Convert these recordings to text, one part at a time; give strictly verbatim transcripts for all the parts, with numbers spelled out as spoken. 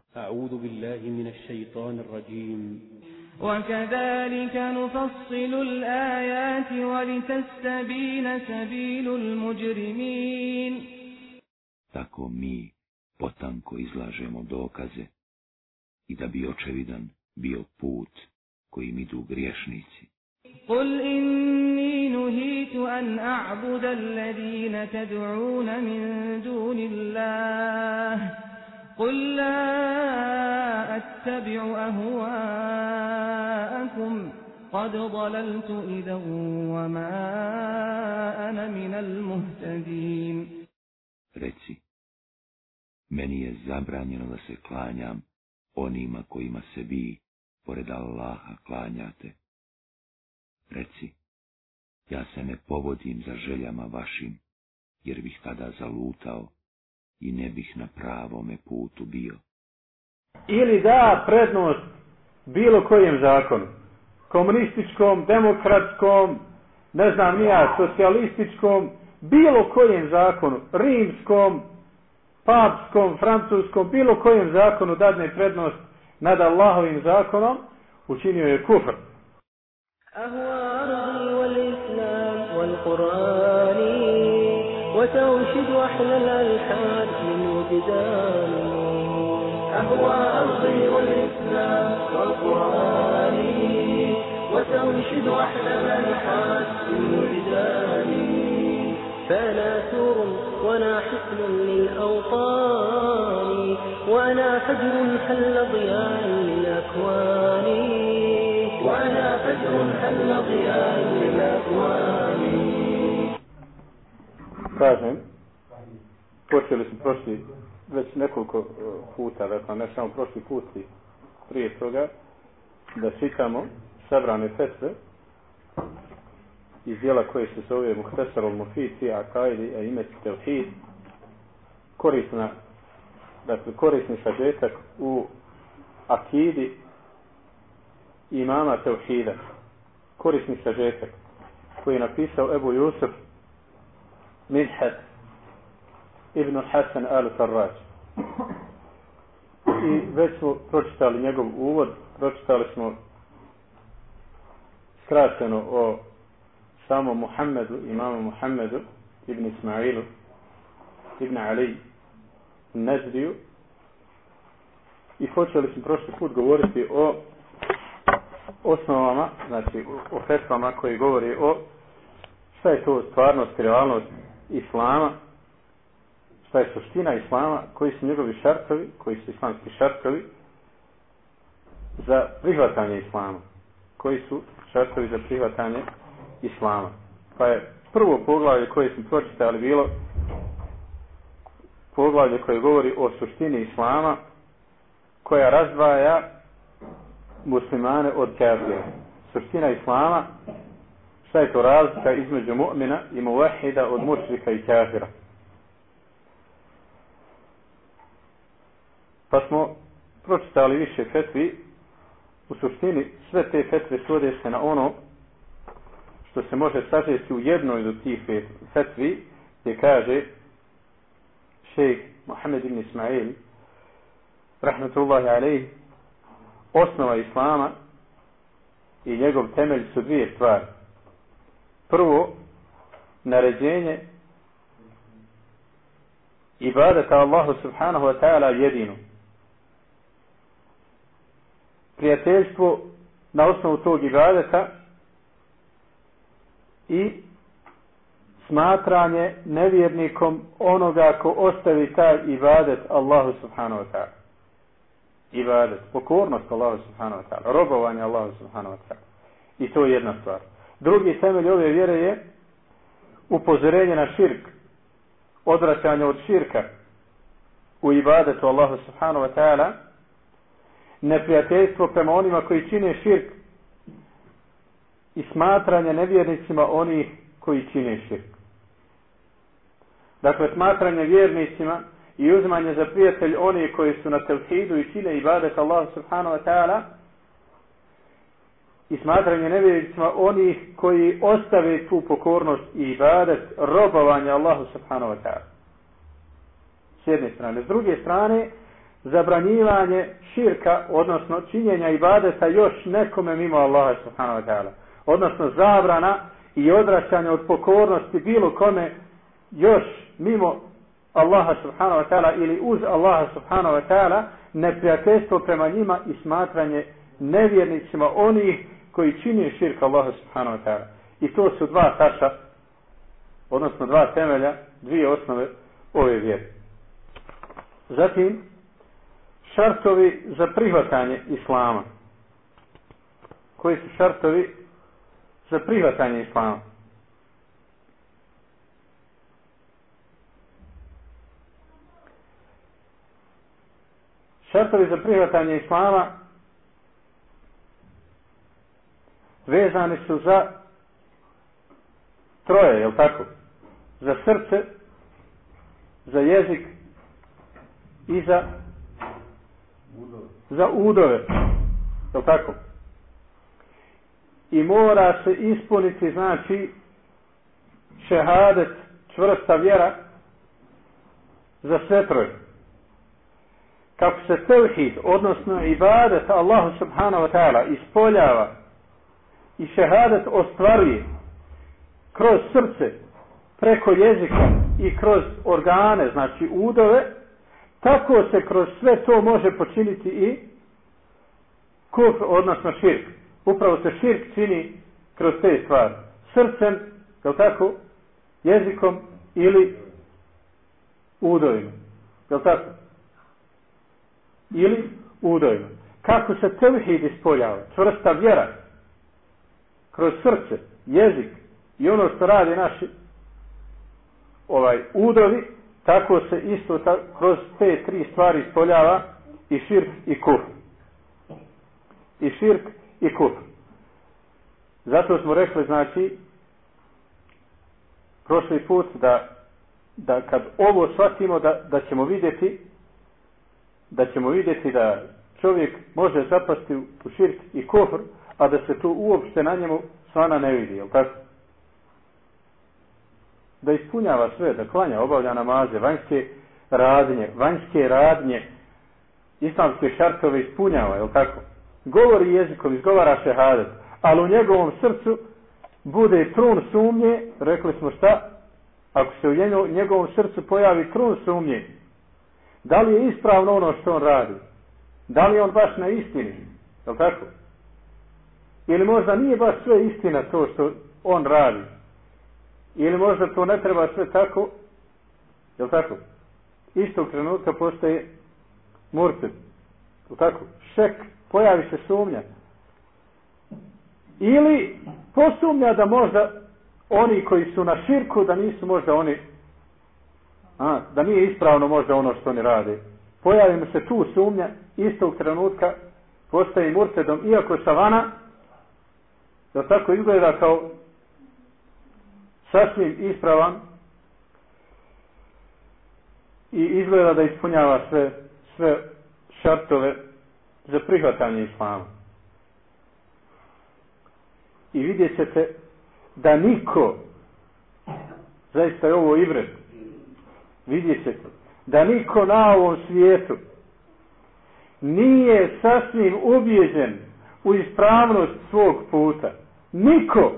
أعوذ بالله من الشيطان الرجيم. وكذلك نفصل الآيات ولتستبين سبيل المجرمين. Tako mi potanko izlažemo dokaze i da bi očevidan bio put kojim idu griješnici. قل إني نهيت أن أعبد الذين تدعون من دون الله قل لا أتبع أهواءكم قد ضللت إذا وما أنا من المهتدين. Reci, meni je zabranjeno da se klanjam onima kojima se vi, pored Allaha, klanjate. Reci, ja se ne povodim za željama vašim, jer bih tada zalutao i ne bih na pravome putu bio. Ili da prednost bilo kojem zakonu, komunističkom, demokratskom, ne znam nija, socijalističkom, bilo kojem zakonu, rimskom, papskom, francuskom, bilo kojem zakonu dadne prednost nad Allahovim zakonom, učinio je kufr. أهواري والإسلام والقرآن وتوشد أحلى الألحان من وجداني. أهوى أرضي والإسلام والقرآن وتوشد أحلى الألحان من وجداني. فأنا سور وأنا حسن للأوطان وأنا فجر حل ضياء للأكوان وأنا فجر حل ضياء للأكوان. Kažem, počeli smo prošli već nekoliko puta, dakle ne samo prošli put i prije toga, da čitamo sabrane fetve iz dijela koje se zove Muhtasar al-Mufid fi Aqaidi Aimet Tevhid, korisna, dakle korisni sažetak u akidi imama Tevhida, korisni sažetak koji je napisao Ebu Jusuf Midhat ibn Hasan al-Farraj. I već smo pročitali njegov uvod, pročitali smo skraćeno o samom Muhammedu, imamu Muhammedu ibn Ismailu ibn Ali Nezdiju, i počeli smo prošli put govoriti o osnovama, znači o fetvama koji govori o šta je to stvarnost, realnost Islama, šta je suština Islama, koji su njegovi šartovi, koji su islamski šartovi za prihvatanje Islama, koji su šartovi za prihvatanje Islama. Pa je prvo poglavlje koje smo pročitali bilo poglavlje koje govori o suštini Islama, koja razdvaja muslimane od kafira. Suština Islama, šta je to razlika između mu'mina i muvahida od mušrika i kafira. Pa smo pročitali više fetvi. U suštini sve te fetve svode se na ono što se može sažeti u jednoj od tih fetvi, gdje kaže šejh Muhammed ibn Ismail rahmetullahi alejhi, osnova Islama i njegov temelj su dvije stvari. Prvo, naređenje ibadeta Allahu subhanahu wa ta'ala jedinu. Prijateljstvo na osnovu tog ibadeta i smatranje nevjernikom onoga ko ostavi taj ibadet Allahu subhanahu wa ta'ala. Ibadet, pokornost Allahu subhanahu wa ta'ala, robovanje Allahu subhanahu wa ta'ala. I to je jedna stvar. Drugi temelj ove vjere je upozorenje na širk, odvraćanje od širka u ibadetu Allahu subhanahu wa ta'ala, neprijateljstvo prema onima koji čine širk i smatranje nevjernicima onih koji čine širk. Dakle, smatranje vjernicima i uzmanje za prijatelj oni koji su na tevhidu i čine ibadet Allahu subhanahu wa ta'ala, i smatranje nevjernicima onih koji ostave tu pokornost i ibadet, robovanje Allahu subhanahu wa ta'ala. S jedne strane. S druge strane, zabranjivanje širka, odnosno činjenja ibadeta još nekome mimo Allaha subhanahu wa ta'ala. Odnosno zabrana i odraćanje od pokornosti bilo kome još mimo Allaha subhanahu wa ta'ala ili uz Allaha subhanahu wa ta'ala, neprijateljstvo prema njima i smatranje nevjernicima onih koji čini širk Allaha subhanahu wa ta'ala. I to su dva taša, odnosno dva temelja, dvije osnove ove vjere. Zatim, šartovi za prihvatanje islama. Koji su šartovi za prihvatanje islama? Šartovi za prihvatanje islama vezani su za troje, jel tako? Za srce, za jezik i za za udove, jel tako? I mora se ispuniti, znači, šehadet, čvrsta vjera za sve troje. Kako se tevhid, odnosno ibadet Allahu subhanahu wa ta'ala ispoljava i šehadet ostvaruje kroz srce, preko jezika i kroz organe, znači udove, tako se kroz sve to može počiniti i kufr, odnosno širk. Upravo se širk čini kroz te stvari. Srcem, jel tako, jezikom ili udovima. Jel tako? Ili udovima. Kako se tevhid ispoljava, čvrsta vjera, kroz srce, jezik i ono što radi naši ovaj udovi, tako se isto tako, kroz te tri stvari ispoljava i širk i kufr. I širk i kufr. Zato smo rekli, znači, prošli put da, da kad ovo shvatimo da, da ćemo vidjeti da ćemo vidjeti da čovjek može zapasti u širk i kufr, a da se tu uopšte na njemu svana ne vidi, jel tako? Da ispunjava sve, da klanja, obavlja namaze, vanjske radnje, vanjske radnje, islamske šartove ispunjava, jel tako? Govori jezikom, izgovara šehadet, ali u njegovom srcu bude trun sumnje, rekli smo šta? Ako se u njegovom srcu pojavi trun sumnje, da li je ispravno ono što on radi? Da li je on baš na istini? Jel tako? Ili možda nije baš sve istina to što on radi? Ili možda to ne treba sve tako? Jel tako? Istog trenutka postaje murted. Jel tako? Šek, pojavi se sumnja. Ili posumnja da možda oni koji su na širku, da nisu možda oni, a, da nije ispravno možda ono što oni rade. Pojavi mu se tu sumnja, istog trenutka postaje murtedom, iako savana, da tako izgleda kao sasvim ispravan i izgleda da ispunjava sve, sve šartove za prihvatanje islama. I vidjet ćete da niko, zaista je ovo ibret, vidjet ćete da niko na ovom svijetu nije sasvim ubijeđen u ispravnost svog puta. Niko.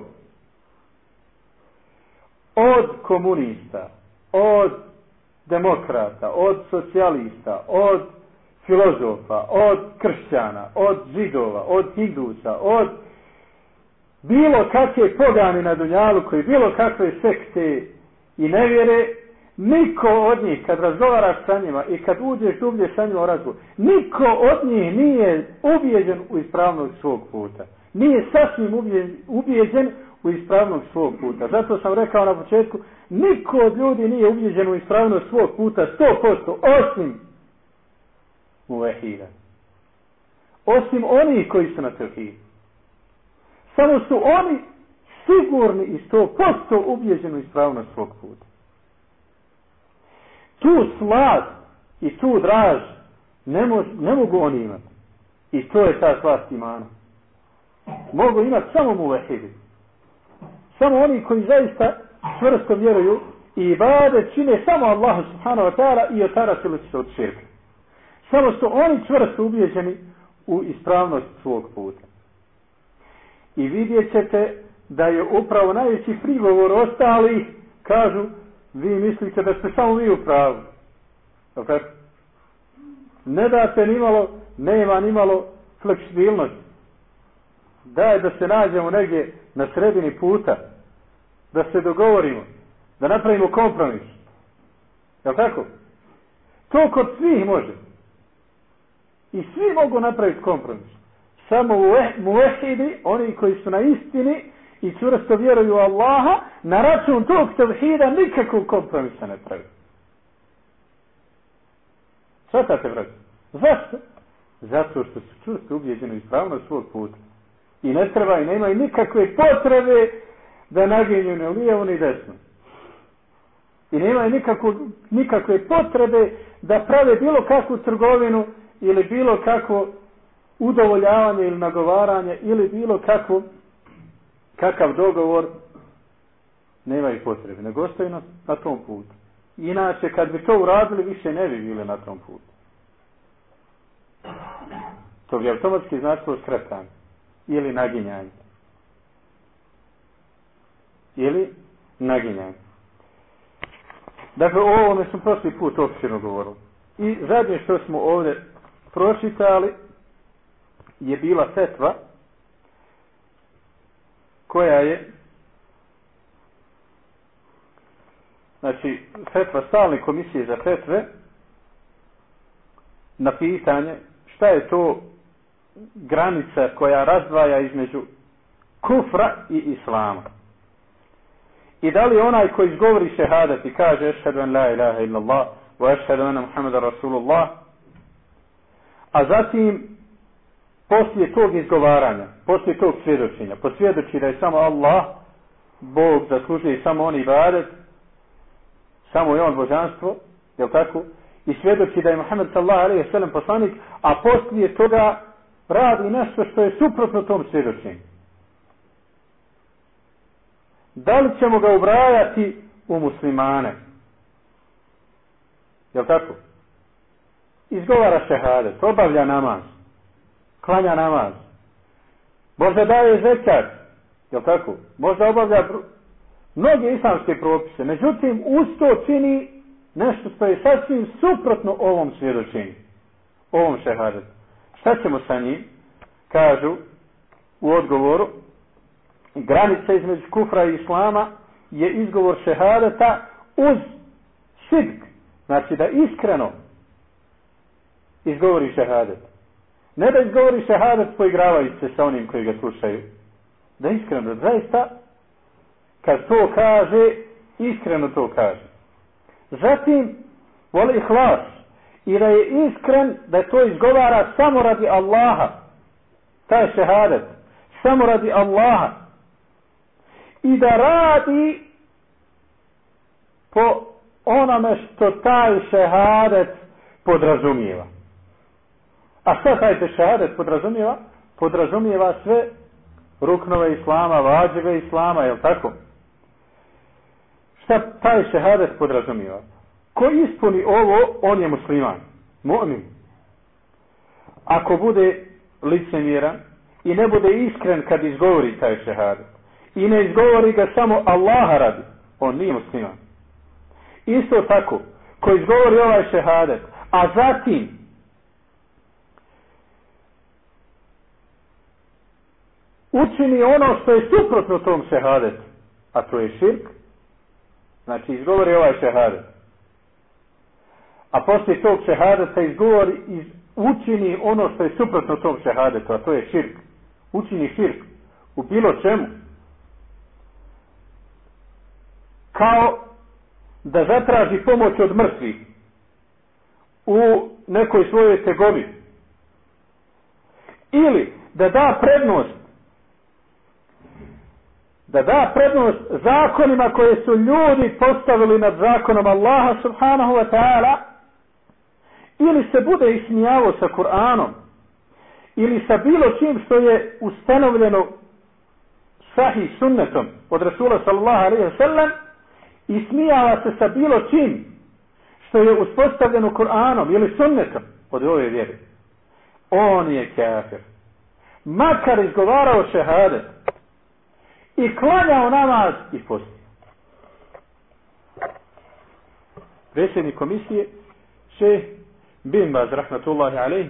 Od komunista, od demokrata, od socijalista, od filozofa, od kršćana, od židova, od hindusa, od bilo kakve pogane na dunjalu, koji bilo kakve sekte i nevjere, niko od njih, kad razgovaraš sa njima i kad uđeš dublje sa njima u razgovor, niko od njih nije ubijeđen u ispravnost svog puta. Nije sasvim ubijeđen u ispravnost svog puta. Zato sam rekao na početku, niko od ljudi nije ubijeđen u ispravnost svog puta sto posto, osim muvehida. Osim onih koji su na tevhidu. Samo su oni sigurni i sto posto ubijeđeni u ispravnost svog puta. Tu slad i tu draž ne, mož, ne mogu oni imati. I to je ta slast imana. Mogu imati samo muvehidi. Samo oni koji zaista čvrsto vjeruju i ibadet čine samo Allahu subhanahu wa ta'ala i otarasili se od širka. Samo što oni čvrsto ubijeđeni u ispravnost svog puta. I vidjet ćete da je upravo najveći prigovor ostalih, kažu, vi mislite da ste samo vi u pravu. Okay? Ne date ni malo, nema ni malo fleksibilnosti. Daj da se nađemo negdje na sredini puta, da se dogovorimo, da napravimo kompromis. Jel' tako? To kod svih može. I svi mogu napraviti kompromis. Samo muvehidi, oni koji su na istini i čvrsto vjeruju u Allaha, na račun tog tevhida nikakvog kompromisa ne pravi. Svatate, brate? Zašto? Zato što su čvrsto ubijeđeni ispravnost svog puta. I ne treba i nemaju nikakve potrebe da naginju ni lijevo ni desno. I nemaju nikakvu, nikakve potrebe da prave bilo kakvu trgovinu ili bilo kakvo udovoljavanje ili nagovaranje ili bilo kakvo, kakav dogovor. Nemaju potrebe, nego ostaju na, na tom putu. Inače, kad bi to uradili, više ne bi bili na tom putu. To bi automatski značilo skretanje. Ili naginjanje. Ili naginjanje. Dakle, o ovome smo prošli put opširno govorili. I zadnje što smo ovdje pročitali je bila fetva koja je, znači, fetva stalne komisije za fetve na pitanje šta je to granica koja razdvaja između kufra i islama. I da li onaj koji izgovori šehadat i kaže ešhedu en la ilaha illallah wa ešhedu ena Muhammeda Rasulullah, a zatim poslije tog izgovaranja, poslije tog svjedočenja, posvjedoči da je samo Allah, Bog zaslužuje samo on ibadet, samo je on božanstvo, je li tako? I svjedoči da je Muhammed sallallahu alejhi ve sellem poslanik, a poslije toga radi nešto što je suprotno tom svjedočenju. Da li ćemo ga ubrajati u muslimane? Je li tako? Izgovara šehadet, obavlja namaz, klanja namaz, možda daje zekat, je li tako? Možda obavlja mnoge islamske propise, međutim uz to čini nešto što je sasvim suprotno ovom svjedočenju, ovom šehadetu. Šta ćemo sa njim? Kažu u odgovoru, granica između kufra i islama je izgovor šehadeta uz sidk, znači da iskreno izgovori šehadet. Ne da izgovori šehadet poigravajući se sa onim koji ga slušaju. Da iskreno, da zaista kad to kaže, iskreno to kaže. Zatim, voli ihlas, i da je iskren da to izgovara samo radi Allaha. Taj šehadet, samo radi Allaha. I da radi po onome što taj šehadet podrazumijeva. A šta taj šehadet podrazumijeva? Podrazumijeva sve ruknove islama, vađive islama, je li tako? Šta taj šehadet podrazumijeva? Ko ispuni ovo, on je musliman, mu'min. Ako bude licemjeran i ne bude iskren kad izgovori taj šehadet i ne izgovori ga samo Allaha radi, on nije musliman. Isto tako, ko izgovori ovaj šehadet, a zatim učini ono što je suprotno tom šehadetu, a to je širk, znači izgovori ovaj šehadet, a poslije tog šehadeta izgovori iz, učini ono što je suprotno tom šehadetu, a to je širk. Učini širk u bilo čemu. Kao da zatraži pomoć od mrtvih u nekoj svojoj tegobi. Ili da da prednost da da prednost zakonima koje su ljudi postavili nad zakonom Allaha subhanahu wa ta'ala, ili se bude ismijavao sa Kur'anom, ili sa bilo čim što je ustanovljeno sahih sunnetom od Rasula sallallahu alejhi ve sellem, ismijava se sa bilo čim što je uspostavljeno Kur'anom ili sunnetom, od ove vjere, on je kafir. Makar izgovarao šehadet i klanjao namaz i postio. Predsjednik komisije, šejh Bin Baz rahmetullahi alejh,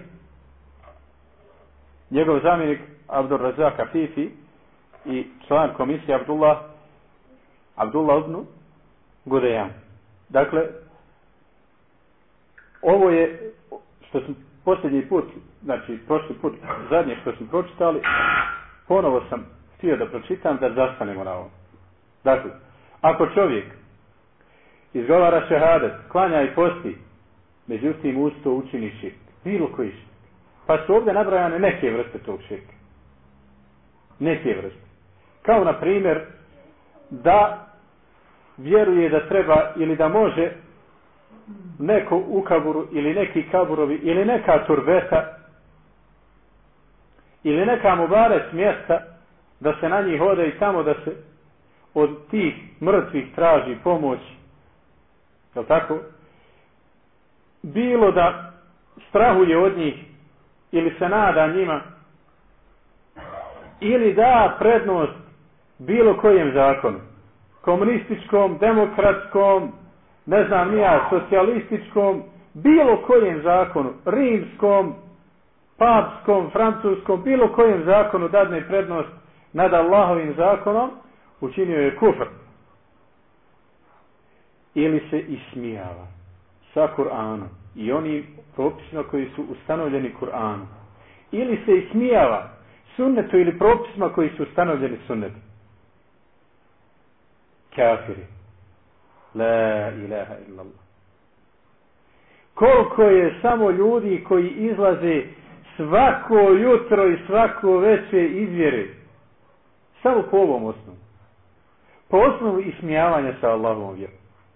njegov zamjenik Abdur Razak Afifi i član komisije Abdullah Abdullah ibn Gudejan. Dakle, ovo je što smo posljednji put, znači prošli put, zadnje što smo pročitali, ponovo sam htio da pročitam da zastanemo na ovom. Dakle, ako čovjek izgovara šehadet, klanja i posti, međutim uz to učini širk, bilo koji širk. Pa su ovdje nabrojane neke vrste tog širka. Neke vrste. Kao na primjer da vjeruje da treba ili da može neko u kaburu ili neki kaburovi ili neka turbeta ili neka mubarec mjesta da se na njih ode i tamo da se od tih mrtvih traži pomoć. Jel' tako? Bilo da strahuje od njih ili se nada njima ili da prednost bilo kojem zakonu, komunističkom, demokratskom, ne znam nija, socijalističkom, bilo kojem zakonu, rimskom, papskom, francuskom, bilo kojem zakonu dadne prednost nad Allahovim zakonom, učinio je kufr. Ili se ismijava sa Kur'anom i onim propisima koji su ustanovljeni Kur'anom. Ili se ismijava sunnetu ili propisima koji su ustanovljeni sunnetu. Kafiri. La ilaha illallah. Koliko je samo ljudi koji izlaze svako jutro i svako večer iz vjere. Samo po ovom osnovu. Po osnovu ismijavanja sa Allahovom vjerom.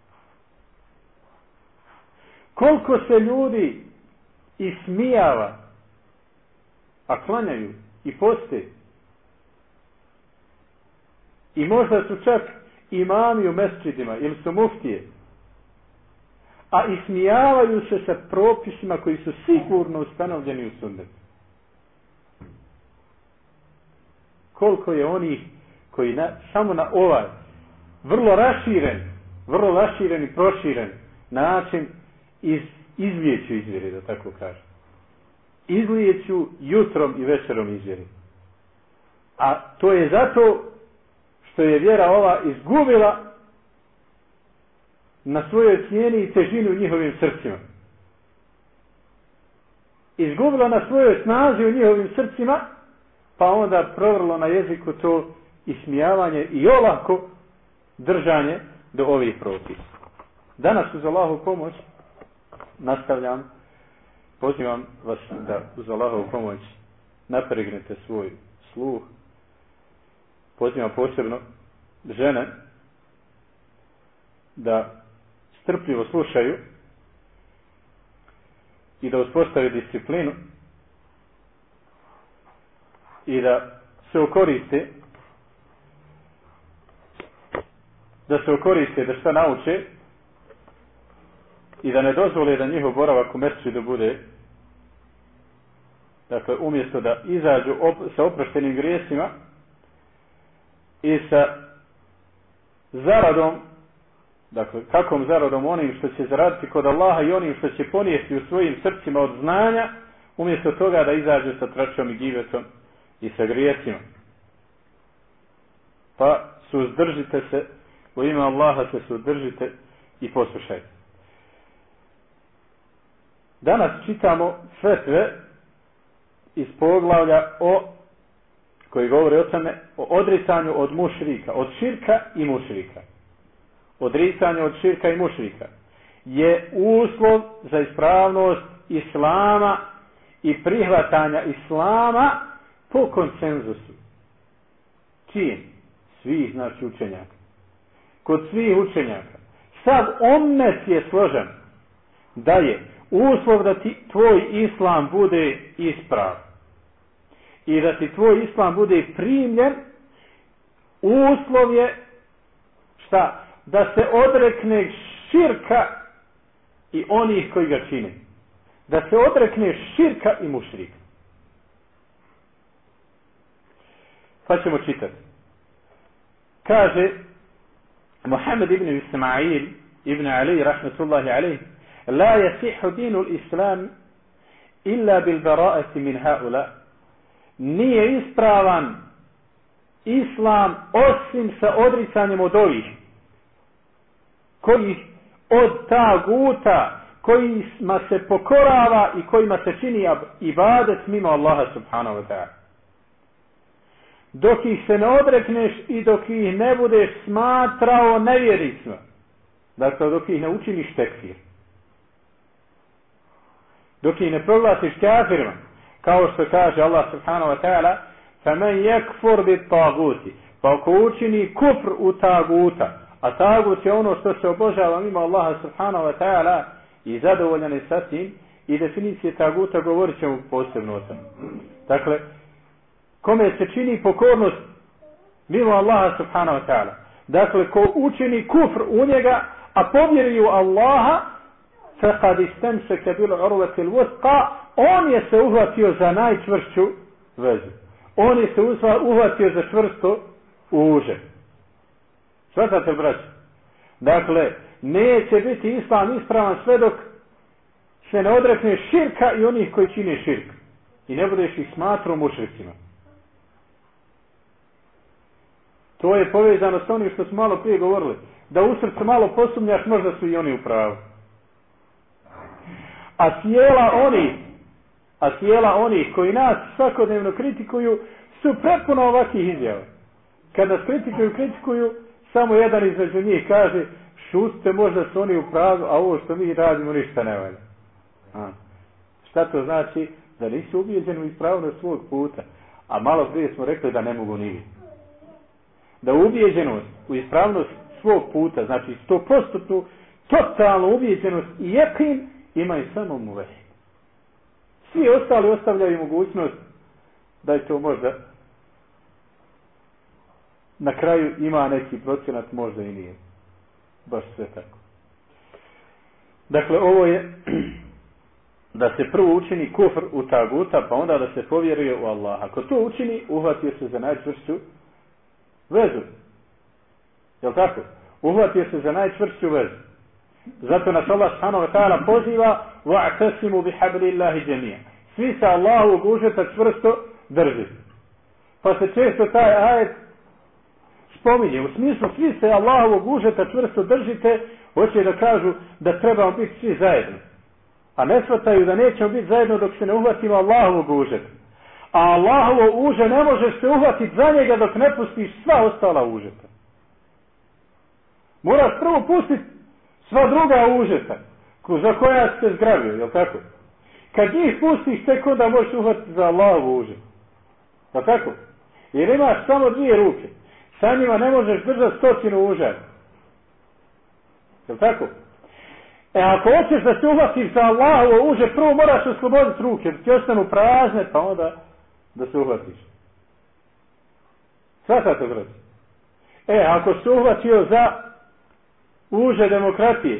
Koliko se ljudi ismijava, a klanjaju i poste. I možda su čak imami u mesdžidima ili su muftije. A ismijavaju se sa propisima koji su sigurno ustanovljeni u sunnetu. Koliko je onih koji na, samo na ovaj vrlo raširen, vrlo raširen i proširen način iz, izlijeću izvjeri, da tako kažem. Izlijeću jutrom i večerom izvjeri. A to je zato što je vjera ova izgubila na svojoj cijeni i težini u njihovim srcima. Izgubila na svojoj snazi u njihovim srcima, pa onda provrlo na jeziku to ismijavanje i olako držanje do ovih propisa. Danas uz Allahovu pomoć nastavljam, pozivam vas da uz Allahovu pomoć napregnete svoj sluh. Pozivam posebno žene da strpljivo slušaju i da uspostave disciplinu i da se okoriste da se okoriste da šta nauče i da ne dozvole da njihov boravak u mesdžidu bude, dakle, umjesto da izađu op sa oproštenim grijesima i sa zaradom, dakle, kakvom zaradom, onim što će zaraditi kod Allaha i onim što će ponijeti u svojim srcima od znanja, umjesto toga da izađu sa tračom i givetom i sa grijesima. Pa suzdržite se, u ime Allaha se suzdržite i poslušajte. Danas čitamo fetve iz poglavlja o, koji govore o tome, o odricanju od mušrika, od širka i mušrika. Odricanje od širka i mušrika je uslov za ispravnost islama i prihvatanja islama po konsenzusu. Čijim? Svih, znači, učenjaka. Kod svih učenjaka. Sav omnet je složen da je uslov da ti tvoj islam bude isprav i da ti tvoj islam bude primljen, uslov je šta? Da se odrekne širka i onih koji ga čine. da se odrekneš širka i mušrika. Pa ćemo čitati. Kaže Muhammed ibn Ismail ibn Ali rahmetullahi alejhi: la yasihu dinul islam illa bil bara'ati min haula. Nije ispravan islam osim sa odricanjem od ovih koji od taguta kojima se pokorava i kojima se čini ibadet mimo Allaha subhanahu wa ta'ala. Dok ih se ne odrekneš i dok ih ne budeš smatrao nevjericima, dakle dok ih ne učiniš tekfir, dok ih ne proglasiš kafirima, kao što kaže Allah subhanahu wa ta'ala: فَمَنْ يَكْفُرْ بِالطَّاغُوتِ, pa ako učini kufr u taguta, a tagut je ono što se obožava mimo Allaha subhanahu wa ta'ala i zadovoljan je sa tim, i definicije taguta govorit ćemo posebno o tom. Dakle, kome se čini pokornost mimo Allaha subhanahu wa ta'ala, dakle ko učini kufr u njega, a povjeri u Allaha, فَقَدْ اسْتَمْسَكَ بِالْعُرْوَةِ الْوُثْقَى, on je se uhvatio za najčvršću vezu. On je se uhvatio za čvrsto uže. Svatate, braći? Dakle, neće biti islam ispravan sve dok se ne odrekne širka i onih koji čine širk. I ne budeš ih smatrao mušricima. To je povezano s onim što smo malo prije govorili. Da u srcu malo posumnjaš, možda su i oni u pravu. A tijela oni, a tijela oni koji nas svakodnevno kritikuju su prepuna ovakvih izjava. Kad nas kritikuju, kritikuju, samo jedan između njih kaže: šutite, možda su oni u pravu, a ovo što mi radimo ništa ne valja. A. Šta to znači? Da nisu ubijeđeni u ispravnost svog puta. A malo prije smo rekli da ne mogu ni. Da ubijeđenost u ispravnost svog puta, znači sto posto totalnu ubijeđenost i jekin, ima i samo muvehid. Svi ostali ostavljaju mogućnost da je to možda na kraju ima neki procenat, možda i nije. Baš sve tako. Dakle, ovo je da se prvo učini kufr u taguta, pa onda da se povjeruje u Allaha. Ako to učini, uhvatio se za najčvršću vezu. Jel tako? Uhvatio se za najčvršću vezu. Zato nas Allah subhanahu wa ta'ala poziva: wa'tasimu bihablillahi jami'an. Svi se Allahovog užeta čvrsto drži. Pa se često taj ajet spominje. U smislu svi se Allahovog užeta čvrsto držite, hoće da kažu da trebamo biti svi zajedno. A ne shvataju da nećemo biti zajedno dok se ne uhvatimo Allahovog užeta. A Allahovo uže ne možeš se uhvatiti za njega dok ne pustiš sva ostala užeta. Moraš prvo pustiti sva druga užeta za koja se zgravio, jel tako? Kad njih pustiš, tek onda možeš uhvatiti za Allahovu užet. Jel tako? Jer imaš samo dvije ruke. Sa njima ne možeš držati stotinu užeta. Jel tako? E ako hoćeš da se uhvatiš za Allahovo uže, prvo moraš osloboditi ruke, da ti ostanu prazne, pa onda da se uhvatiš. Svatate, brać? E, ako se uhvatio za uže demokratije,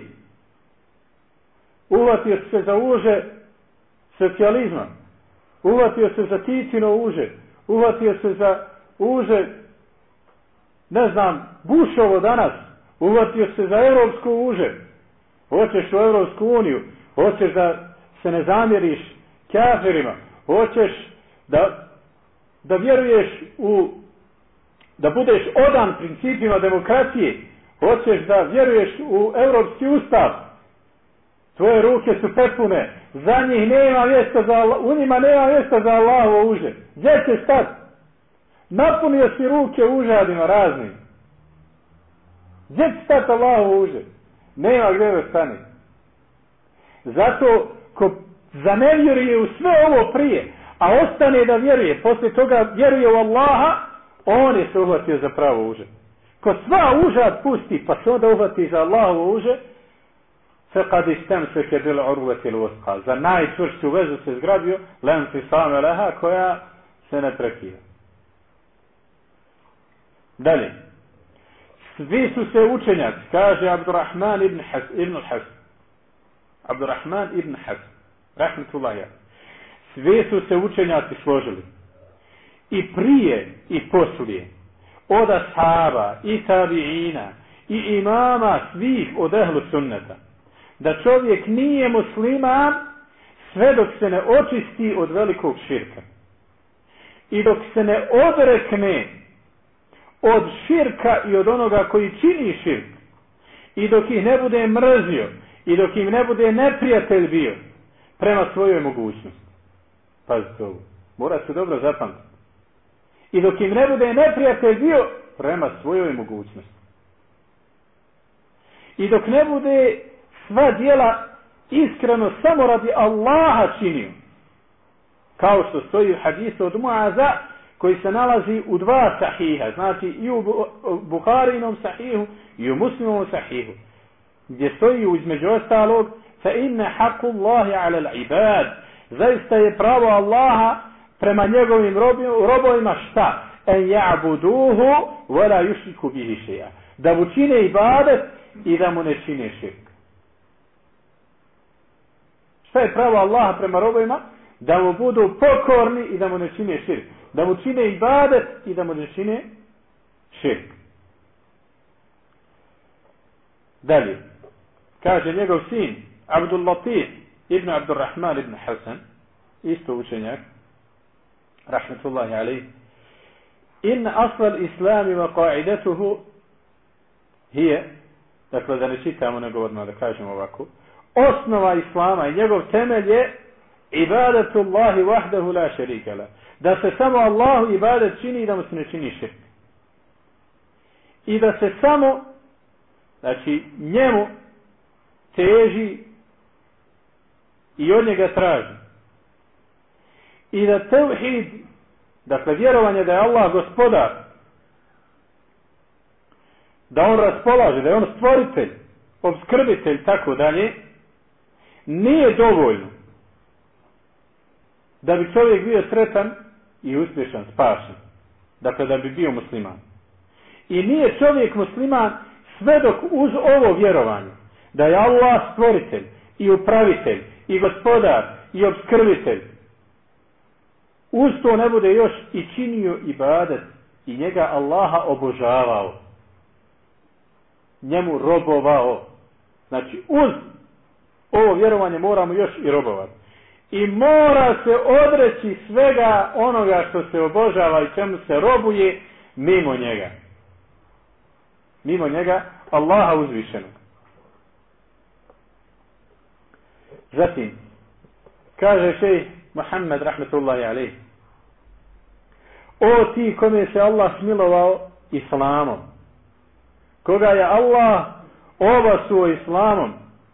uhvatio se za uže socijalizma, uhvatio se za Titino uže, uhvatio se za uže, ne znam, Bushovo danas, uhvatio se za europsko uže, hoćeš u Europsku uniju, hoćeš da se ne zamjeriš kafirima, hoćeš da, da vjeruješ u, da budeš odan principima demokracije, hoćeš da vjeruješ u Europski ustav, tvoje ruke su prepune, za njih nema mjesta za Allah, u njima nema mjesta za Allahovo uže. Gdje će stati? Napunio si ruke užadima raznim. Gdje će stati Allahovo uže? Nema gdje da stane. Zato ko zanevjeruje u sve ovo prije, a ostane da vjeruje, poslije toga vjeruje u Allaha, on je se uhvatio za pravo uže. Ko sva užad pusti, pa se onda uhvati za Allahovo uže, فَقَدْ اسْتَمْسَكَ بِالْعُرْوَةِ الْوُثْقَى, za najčvršću vezu se zgrabio, لَنْ فِصَامَ لَهَا, koja se ne prekida. Dalje. Svi su se učenjaci, kaže Abdurrahman ibn Has, ibn Has. Abdurrahman ibn Has. rahmetullahi, sve su se učenjaci složili. I prije i poslije. Od ashaba i tabiina i imama svih od ehlu sunneta. Da čovjek nije musliman sve dok se ne očisti od velikog širka. I dok se ne odrekne od širka i od onoga koji čini širk. I dok ih ne bude mrzio. I dok im ne bude neprijatelj bio. Prema svojoj mogućnosti. Pazite ovo. Mora se dobro zapamtiti. I dok im ne bude neprijatelj bio. Prema svojoj mogućnosti. I dok ne bude sva djela iskreno samo radi Allaha činio. Kao što stoji u hadisu od Muaza koji se nalazi u dva sahiha. Znači i u Buharinom sahihu i u Muslimovom sahihu. Gdje stoji između ostalog fa inna haqqu Allahi ala al-ibad. Zaista je pravo Allaha prema njegovim robovima šta? En ja'buduhu wa la yushriku bihi shay'a. Da mu čine ibadet i da mu ne čine širk. Šta je pravo Allaha prema robovima? Da mu budu pokorni i da mu ne čine širk. Da mu čine ibadet i da mu ne čine širk. Dalje. Kaže njegov sin Abdul Latif ibn Abdurrahman ibn Hasan, isto učenjak, rahmetullahi alaih, in asal islami wa qa'idatuhu hije, dakle da ne čitamo nego odmah da kažemo ovako, osnova islama i njegov temelj je ibadatullahi wahdahu la sharika la. Da se samo Allahu ibadet čini i da mu se ne čini širk. I da se samo, znači njemu teži i od njega traži. I da tevhid, dakle vjerovanje da je Allah gospodar, da on raspolaže, da je on stvoritelj, obskrbitelj, tako dalje, nije dovoljno da bi čovjek bio sretan i uspješan, spašen. Dakle, da bi bio musliman. I nije čovjek musliman sve dok uz ovo vjerovanje, da je Allah stvoritelj i upravitelj i gospodar i obskrbitelj, uz to ne bude još i činio ibadet i njega Allaha obožavao. Njemu robovao. Znači, uz ovo vjerovanje moramo još i robovati. I mora se odreći svega onoga što se obožava i čemu se robuje mimo njega. Mimo njega Allaha uzvišenog. Zatim, kaže šejh Muhammed rahmetullahi alejh, o ti kome se Allah smilovao islamom, koga je Allah obasuo islamom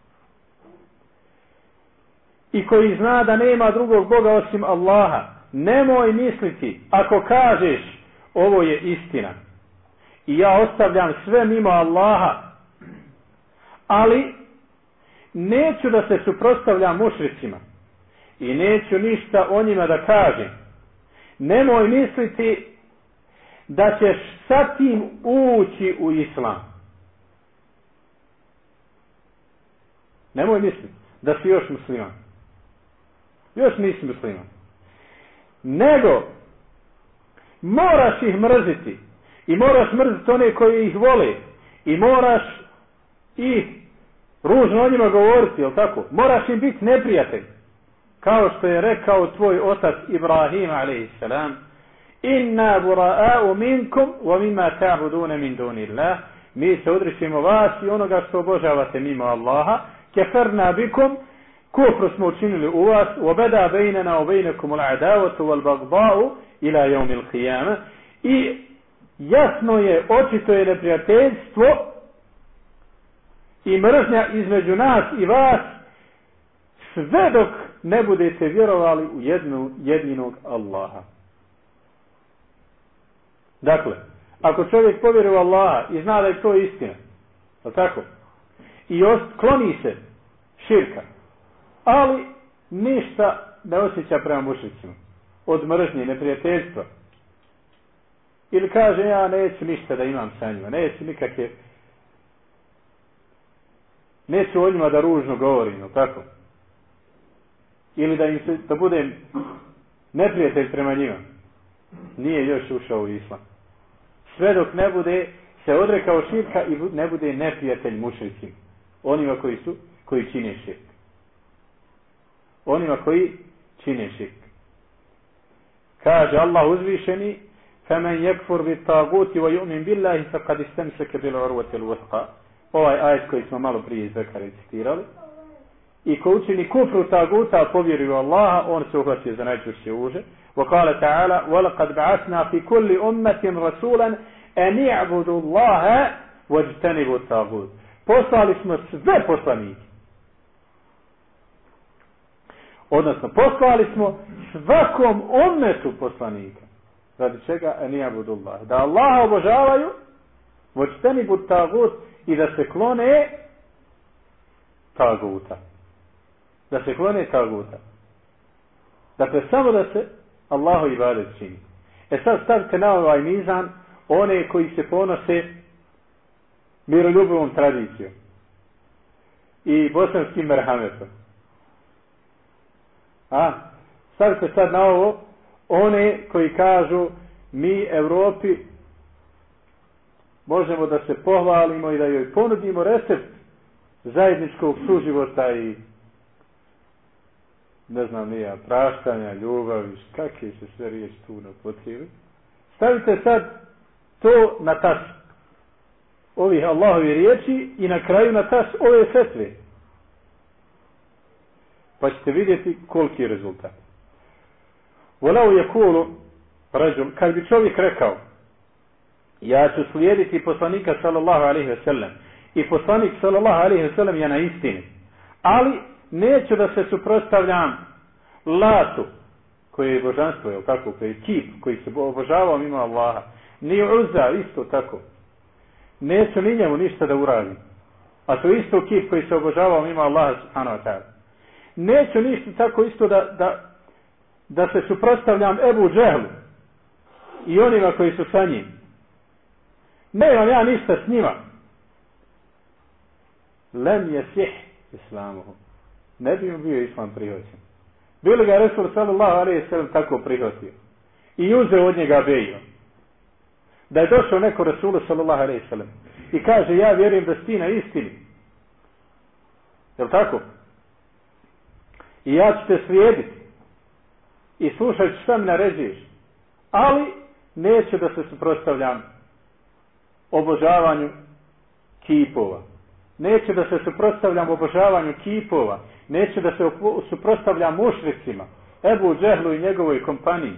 i koji zna da nema drugog Boga osim Allaha, nemoj misliti ako kažeš ovo je istina i ja ostavljam sve mimo Allaha, ali neću da se suprotstavljam mušricima i neću ništa o njima da kažem. Nemoj misliti da ćeš sa tim ući u islam. Nemoj misliti da si još musliman. Još nisi musliman. Nego moraš ih mrziti i moraš mrziti one koji ih vole i moraš ih ružno o njima govoriti, jel tako? Moraš im biti neprijatelj. Kao što je rekao tvoj otac Ibrahim alejhisselam, inna bura'a'u minkum wa mimma ta'buduna min dunillah. Mi se odričimo vas i onoga što obožavate mimo Allaha. Keferna bikum, kufru smo učinili u vas, wa bada bejnana wa bejnekum al-adavatu wal bagda'u ila yawmil qiyamah. I jasno je, očito je neprijateljstvo i mržnja između nas i vas sve dok ne budete vjerovali u jednu jedinog Allaha. Dakle, ako čovjek povjeruje u Allaha i zna da je to istina, je tako? I kloni se širka, ali ništa ne osjeća prema mušricima od mržnje, neprijateljstva. Ili kaže, ja neću ništa da imam sa njima, neću nikakve, neću o njima da ružno govorim, je tako? ili da im se, da budem neprijatelj prema njima, nije još ušao u islam. Sve dok ne bude se odrekao širka i ne bude neprijatelj mušricima, onima koji su, koji čine širk. Onima koji čine širk. Kaže Allah uzvišeni: فَمَنْ يَكْفُرْ بِالطَّاغُوتِ وَيُؤْمِنْ بِاللَّهِ فَقَدْ اسْتَمْسَكَ بِالْعُرْوَةِ الْوُثْقَى. Ovaj ajet koji smo malo prije iz Bekare citirali. I ko učini kufru taguta, a povjeruje u Allaha, on se uhvatio za najčvršće uže. وقال تعالى: وَلَقَدْ بَعَثْنَا فِي كُلِّ أُمَّةٍ رَسُولًا أَنِ اعْبُدُوا اللَّهَ وَاجْتَنِبُوا الطَّاغُوتَ. Poslali smo sve poslanike. Odnosno, poslali smo svakom ummetu poslanika. Radi čega? أَنِ اعْبُدُوا اللَّهَ. Da Allaha obožavaju, وَاجْتَنِبُوا الطَّاغُوتَ, i da se klone taguta. Da se klone taguta. Dakle, samo da se Allahu ibadet čini. E sad stavite na ovaj mizan one koji se ponose miroljubivom tradicijom i bosanskim merhametom. A, stavite sad na ovo one koji kažu mi Europi možemo da se pohvalimo i da joj ponudimo recept zajedničkog suživota i ne znam nija, praštanja, ljubavi, kakve se sve riječi tu napotrijeli. Stavite sad to na tas ovih Allahovi riječi i na kraju na tas ove fetve. Pa ćete vidjeti koliki je rezultat. Volau je kulu rađul, kad bi čovjek rekao ja ću slijediti poslanika sallallahu alaihi ve sellem i poslanik sallallahu alaihi ve sellem je na istini, ali neću da se suprotstavljam Latu, koji je božanstvo, je tako, koji je kip, koji se obožavao mimo Allaha, ni Uzza, isto tako. Neću ni njemu ništa da uradim. A to isto kip koji se obožavao mimo Allaha subhanahu wa ta'ala. Neću ništa tako isto da, da, da se suprotstavljam Ebu Džehlu i onima koji su sa njim. Nemam ja ništa s njima. Lem je sih islamuhu. Ne bi mu bio islam prihvaćen. Bili ga Resul sallallahu alejhi ve sellem tako prihvatio i uzeo od njega beju. Da je došao neko Resulu sallallahu alejhi ve sellem i kaže ja vjerujem da si ti na istini. Jel tako? I ja ću te slijediti i slušat ću šta mi naređuješ. Ali neću da se suprotstavljam obožavanju kipova. Neću da se suprotstavljam obožavanju kipova. Neću da se suprotstavljam mušricima, Ebu Džehlu i njegovoj kompaniji.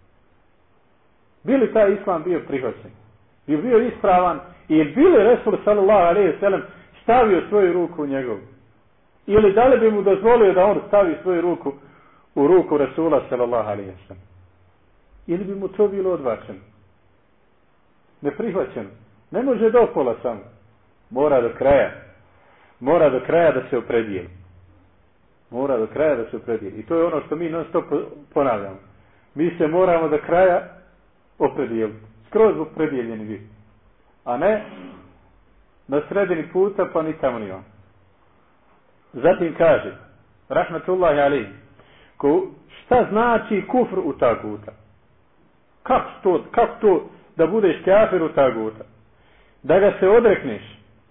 Bili taj islam bio prihvaćen? Bi bio ispravan? I bili Resul sallallahu alejhi ve sellem stavio svoju ruku u njegovu? Ili da li bi mu dozvolio da on stavi svoju ruku u ruku Resula sallallahu alejhi ve sellem? Ili bi mu to bilo odbačeno? Neprihvaćeno. Ne može do pola samo. Mora do kraja. Mora do kraja da se opredijeli. Mora do kraja da se opredijeli. I to je ono što mi non stop ponavljamo. Mi se moramo do kraja opredijeliti. Skroz opredijeljeni biti. A ne na sredini puta pa ni tamo ni on. Zatim kaže rahmetullahi alejhi, ko šta znači kufr u taguta? Kako to, kako to da budeš kafir u taguta? Da ga se odrekneš.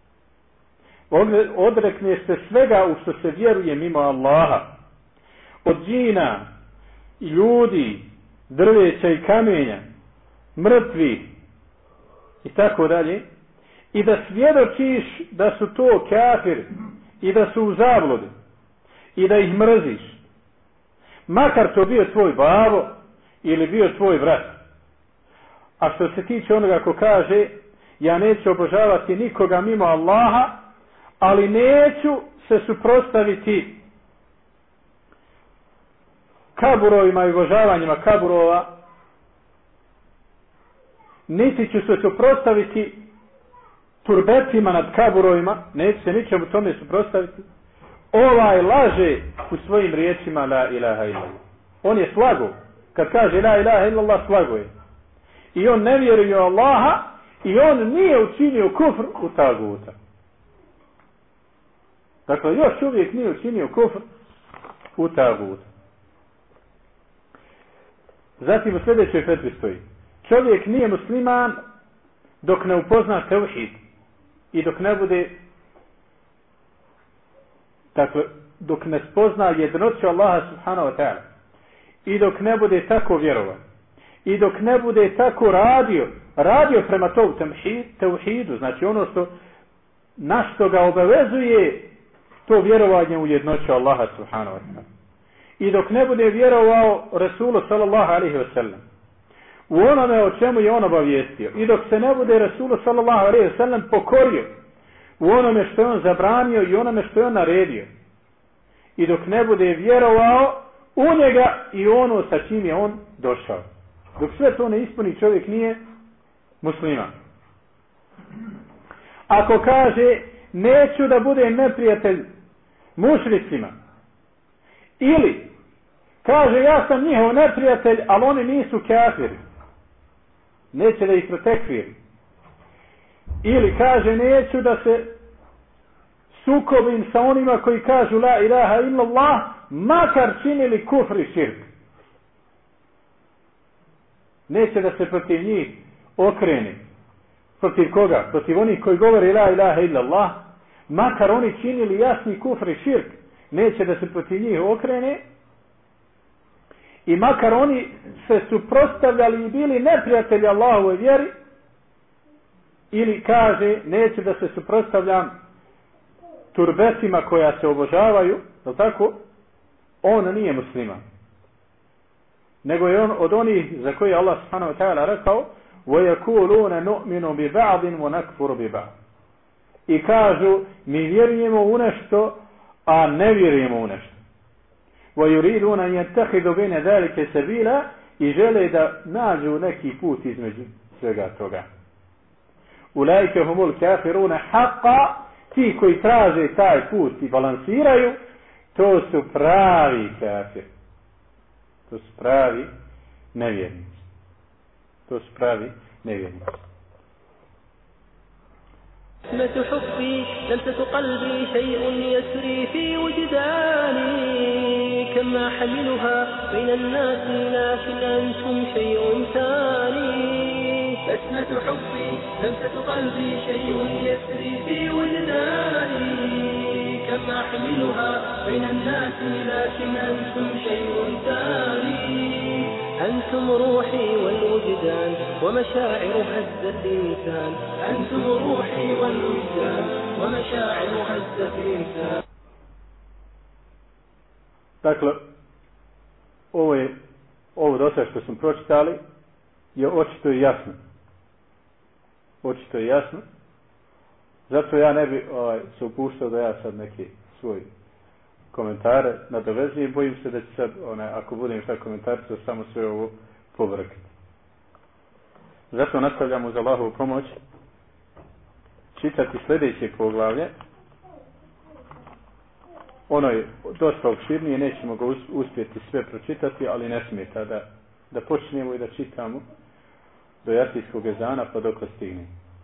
Odrekneš se svega u što se vjeruje mimo Allaha. Od džina, ljudi, drveća i kamenja, mrtvi i tako dalje. I da svjedočiš da su to kafir i da su u zabludi i da ih mrziš. Makar to bio tvoj babo ili bio tvoj brat. A što se tiče onoga ko kaže ja neću obožavati nikoga mimo Allaha, ali neću se suprotstaviti kaburovima i obožavanjima kaburova, niti ću se suprotstaviti turbetima nad kaburovima, neću se ničemu tome suprotstaviti. Ovaj laže u svojim riječima la ilaha illallah. On je slago. Kad kaže la ilaha illallah, slago je. I on ne vjeruje u Allaha i on nije učinio kufr u taguta. Dakle, još uvijek nije učinio kufr u taguta. Zatim u sljedećoj fetvi stoji: čovjek nije musliman dok ne upozna tevhid i dok ne bude, dakle, dok ne spozna jednoću Allaha subhanahu wa ta'ala i dok ne bude tako vjerovan i dok ne bude tako radio radio prema tom tevhidu, znači ono što na što ga obavezuje to vjerovanje u jednoću Allaha subhanahu wa ta'ala, i dok ne bude vjerovao Rasulu sallallahu alaihi wa sallam u onome o čemu je on obavijestio, i dok se ne bude Rasulu sallallahu alaihi wa sallam pokorio u onome što je on zabranio i onome što je on naredio, i dok ne bude vjerovao u njega i ono sa čim je on došao. Dok sve to ne ispuni, čovjek nije musliman. Ako kaže neću da budem neprijatelj mušricima, ili kaže ja sam njihov neprijatelj, ali oni nisu kafiri, neće da ih protekviri, ili kaže neću da se sukobim sa onima koji kažu la ilaha illallah, makar činili kufr i širk, neće da se protiv njih okrene. Protiv koga? Protiv onih koji govore la ilaha illallah, makar oni činili jasni kufr i širk, neće da se protiv njih okrene, i makar oni se suprotstavljali i bili neprijatelji Allahove vjeri, ili kaže neće da se suprotstavljam turbetima koja se obožavaju, je li tako? On nije musliman, nego je on od onih za koje Allah subhanahu wa ta'ala rekao وَيَكُولُونَ نُؤْمِنُ بِبَعْضٍ وَنَكْفُرُ بِبَعْضٍ, i kažu mi vjerujemo u nešto a ne vjerujemo u nešto. وَيُرِيدُونَ يَتَّخِذُ بَيْنَ ذَلِكَ سَبِيلًا, i žele da nađu neki put između svega toga. أُولَٰئِكَ هُمُ الْكَافِرُونَ حَقًّا, ti koji traže taj put i balansiraju, to su pravi kafiri, to su pravi nevjernici, to su pravi nevjernici. نسمة حبي لمسة قلبي شيء يسري في وجداني كما حملها بين الناس لكن أنتم شيء ثاني. نسمة حبي لمسة قلبي شيء يسري في وجداني كما حملها بين الناس لكن أنتم شيء ثاني. أنتم روحي والوجدان ومشاعر هزة الإنسان. أنتم روحي والوجدان ومشاعر هزة الإنسان. Dakle, ovo je, ovo do sada što smo pročitali je očito i jasno. Očito i jasno. Zato ja ne bi ovaj, se upuštao da ja sad neki svoj komentare nadovezujem, bojim se da će sad, onaj, ako budem šta komentarca, samo sve ovo povrkati. Zato nastavljamo uz Allahovu pomoć čitati sljedeće poglavlje. Ono je dosta opširnije, nećemo ga uspjeti sve pročitati, ali ne smeta da, da počnemo i da čitamo do jasijskog ezana pa dok stignemo.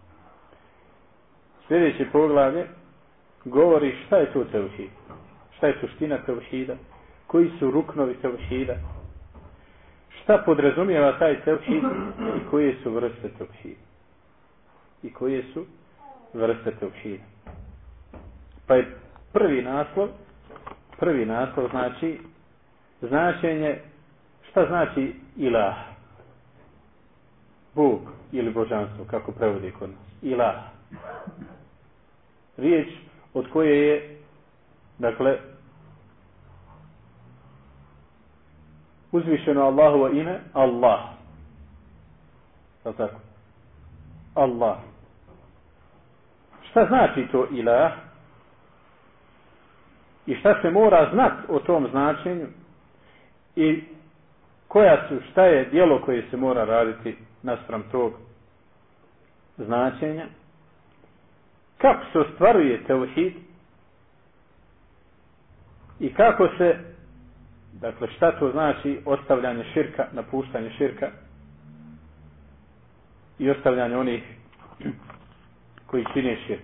Sljedeće poglavlje govori šta je to tevhid, šta je suština tevhida, koji su ruknovi tevhida, šta podrazumijeva taj tevhid i koje su vrste tevhida. I koje su vrste tevhida. Pa je prvi naslov, prvi naslov znači značenje, šta znači ilah, Bog ili božanstvo, kako prevodi kod nas. Ilah. Riječ od koje je, dakle, uzvišeno Allahovo ime Allah. Tako? Allah. Šta znači to ilah? I šta se mora znati o tom značenju? I koja su, šta je djelo koje se mora raditi naspram tog značenja? Kako se ostvaruje tevhid? I kako se, dakle, šta to znači ostavljanje širka, napuštanje širka i ostavljanje onih koji čine širk.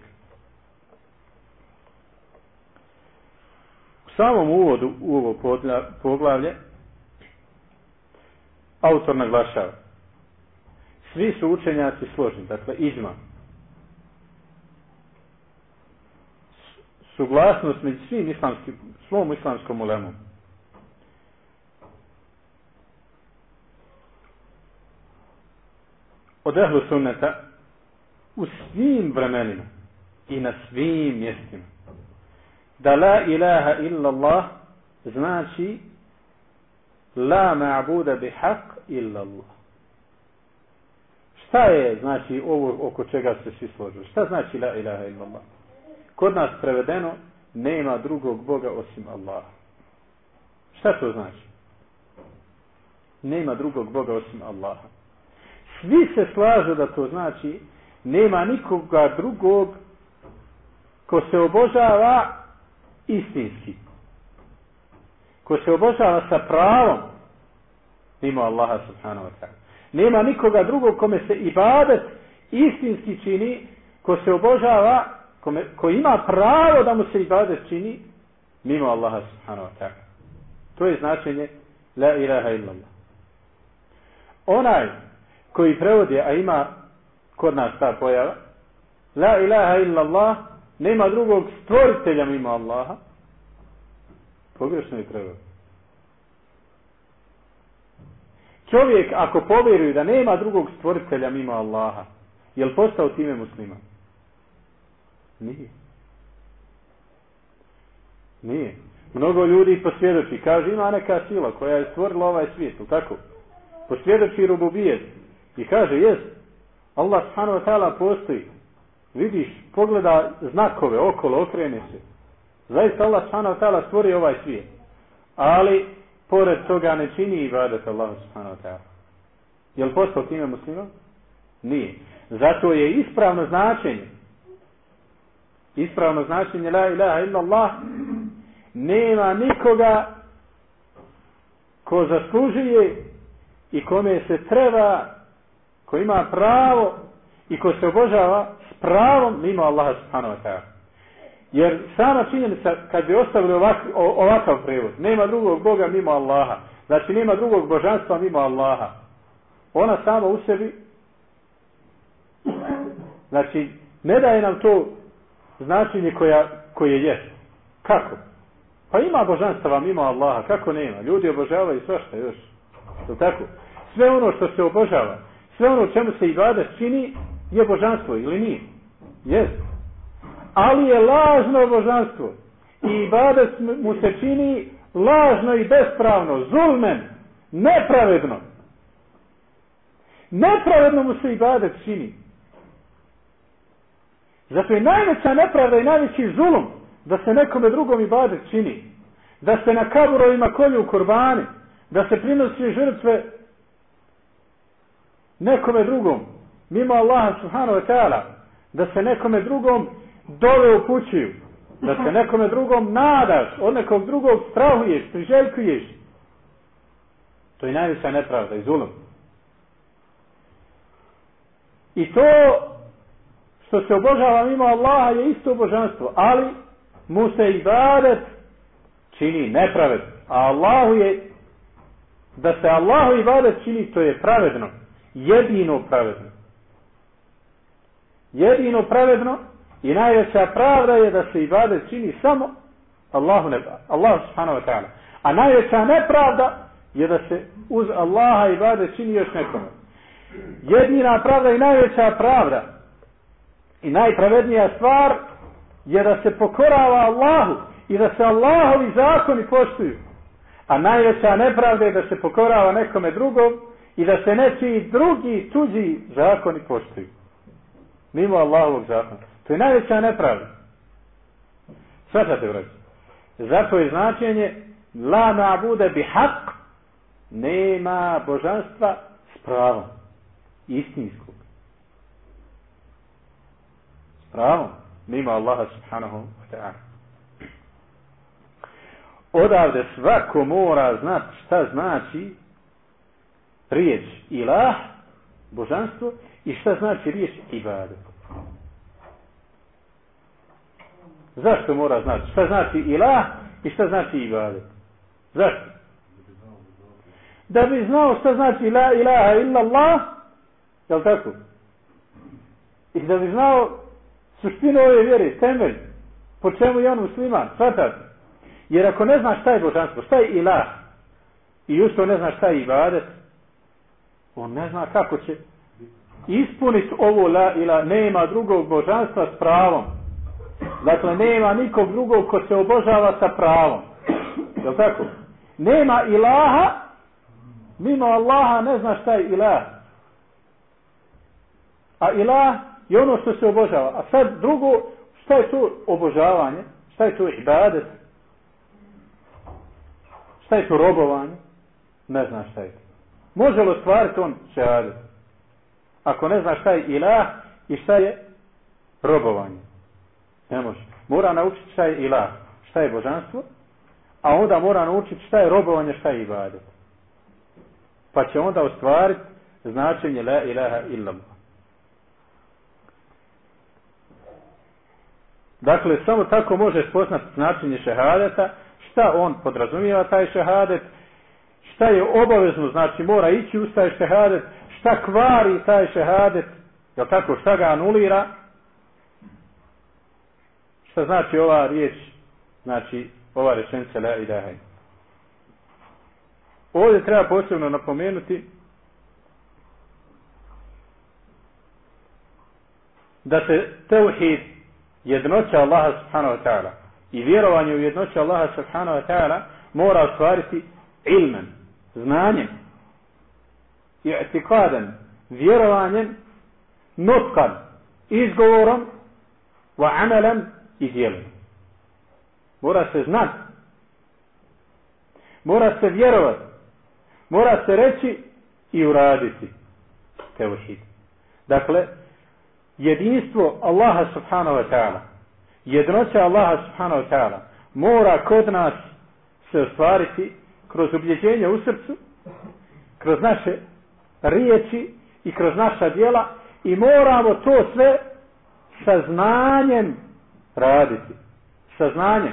U samom uvodu u ovo poglavlje autor naglašava. Svi su učenjaci složni, dakle iđma. Suglasnost među svim islamskim, svom islamskom ulemom. Od ehlu sunneta u svim vremenima i na svim mjestima da la ilaha illallah znači la ma'buda bihaq illallah. Šta je znači ovo oko čega se svi složili? Šta znači la ilaha illallah? Kod nas prevedeno nema drugog Boga osim Allaha. Šta to znači? Nema drugog Boga osim Allaha. Svi se slažu da to znači nema nikoga drugog ko se obožava istinski. Ko se obožava sa pravom mimo Allaha subhanahu wa ta'ala. Nema nikoga drugog kome se ibadet istinski čini, ko se obožava, kome, ko ima pravo da mu se ibadet čini mimo Allaha subhanahu wa ta'ala. To je značenje la ilaha illallah. Onaj koji prevodi, a ima kod nas ta pojava, la ilaha illallah, nema drugog stvoritelja mimo Allaha, pogrešno je prevodi. Čovjek ako povjeruje da nema drugog stvoritelja mimo Allaha, je li postao time musliman? Nije. Nije. Mnogo ljudi posvjedoči, kaže ima neka sila koja je stvorila ovaj svijet, tako? Posvjedoči rububijet i kaže jest, Allah subhanahu wa ta'ala postoji. Vidiš, pogleda znakove okolo, okrene se. Zaista Allah subhanahu wa ta'ala stvorio ovaj svijet. Ali pored toga ne čini ibadet Allah subhanahu wa ta'ala. Je li postao time musliman? Nije. Zato je ispravno značenje. Ispravno značenje la ilaha illallah. Nema nikoga ko zaslužuje i kome se treba, ko ima pravo i ko se obožava s pravom mimo Allaha subhanahu wa ta'ala. Jer sama činjenica kad bi ostavili ovak, ovakav prevod, nema drugog Boga mimo Allaha, znači nema drugog božanstva mimo Allaha, ona sama u sebi, znači ne daje nam to značenje koja, koje je. Kako? Pa ima božanstva mimo Allaha, kako nema? Ljudi obožavaju svašta još. Je tako? Sve ono što se obožava, sve ono čemu se ibadet čini je božanstvo ili nije? Jest. Ali je lažno božanstvo i ibadet mu se čini lažno i bespravno, zulmen, nepravedno. Nepravedno mu se ibadet čini. Zato je najveća nepravda i najveći zulum da se nekome drugom ibadet čini. Da se na kaburovima kolju kurbani, da se prinosi žrtve nekome drugom, mimo Allaha subhanahu wa ta'ala, da se nekome drugom dove upućuju, da se nekome drugom nadaš, od nekog drugog strahuješ, priželjkuješ. To je najveća nepravda i zulum. I to što se obožava mimo Allaha je isto božanstvo, ali mu se ibadet čini nepravedno. A Allahu je, da se Allahu ibadet čini, to je pravedno. Jedino pravedno. Jedino pravedno i najveća pravda je da se ibadet čini samo Allahu, ne, Allahu subhanahu wa ta'ala. A najveća nepravda je da se uz Allaha ibadet čini još nekome. Jedina pravda i najveća pravda i najpravednija stvar je da se pokorava Allahu i da se Allahovi zakoni poštuju. A najveća nepravda je da se pokorava nekome drugom i da se nečiji drugi, tuđi zakoni poštuju. Mimo Allahovog zakona. To je najveća nepravda. Svatate vraći. Zato je značenje la na'bude bihaq, nema božanstva s pravom. Istinskog. S pravom. Mimo Allaha subhanahu wa ta'ala. Odavde svako mora znati šta znači riječ ilah, božanstvo, i šta znači riječ ibadet. Zašto mora znati? Šta znači ilah i šta znači ibadet? Zašto? da bi znao šta znači la ilaha illallah, jel tako? I da bi znao suštinu ove vjere, temelj, po čemu je on musliman, shvatate? Jer ako ne znaš šta je božanstvo, šta je ilah, i usto ne znaš šta je ibadet, on ne zna kako će ispuniti ovo la ilaha, nema drugog božanstva s pravom. Dakle, nema nikog drugog ko se obožava sa pravom. Jel tako? Nema ilaha, mimo Allaha ne zna šta je ilah. A ilah je ono što se obožava. A sad drugo, šta je to obožavanje? Šta je to ibadet? Šta je to robovanje? Ne zna šta je to. Može li ostvariti on šehadet? Ako ne zna šta je ilah i šta je robovanje. Ne može. Mora naučiti šta je ilah, šta je božanstvo, a onda mora naučiti šta je robovanje, šta je ibadet. Pa će onda ostvariti značenje la ilaha illallah. Dakle, samo tako može spoznati značenje šehadeta, šta on podrazumijeva taj šehadet, šta je obavezno, znači mora ići uz taj šehadet, šta kvari taj šehadet, jel tako, šta ga anulira, šta znači ova riječ, znači ova rečenica la ilaha. Ovdje treba posebno napomenuti da se tevhid, jednoća Allaha subhanahu wa ta'ala i vjerovanje u jednoću Allaha subhanahu wa ta'ala mora ostvariti ilmen, znanjem, i'tikadan, vjerovanjem, nutkan, izgovorom, wa amalan i djelom. Mora se znati, mora se vjerovati, mora se reći i uraditi tevhid. Dakle, jedinstvo Allaha subhanahu wa ta'ala, jednoća Allaha subhanahu wa ta'ala mora kod nas se ostvariti kroz ubjeđenje u srcu, kroz naše riječi i kroz naša djela i moramo to sve sa znanjem raditi. Sa znanjem.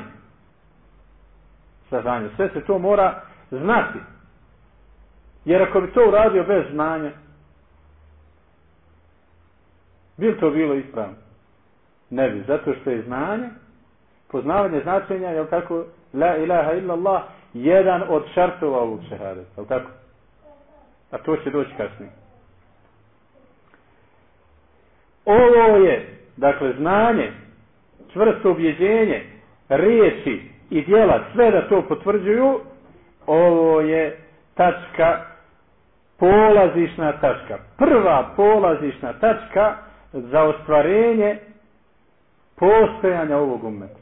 Sa znanjem. Sve se to mora znati. Jer ako bi to uradio bez znanja, bi li to bilo ispravno? Ne bi. Zato što je znanje, poznavanje značenja, je li tako, la ilaha illallah, jedan od šartova ovog šehadeta. Je li tako? A to će doći kasnije. Ovo je, dakle, znanje, čvrsto ubjeđenje, riječi i djela, sve da to potvrđuju, ovo je tačka, polazišna tačka. Prva polazišna tačka za ostvarenje postojanja ovog ummeta.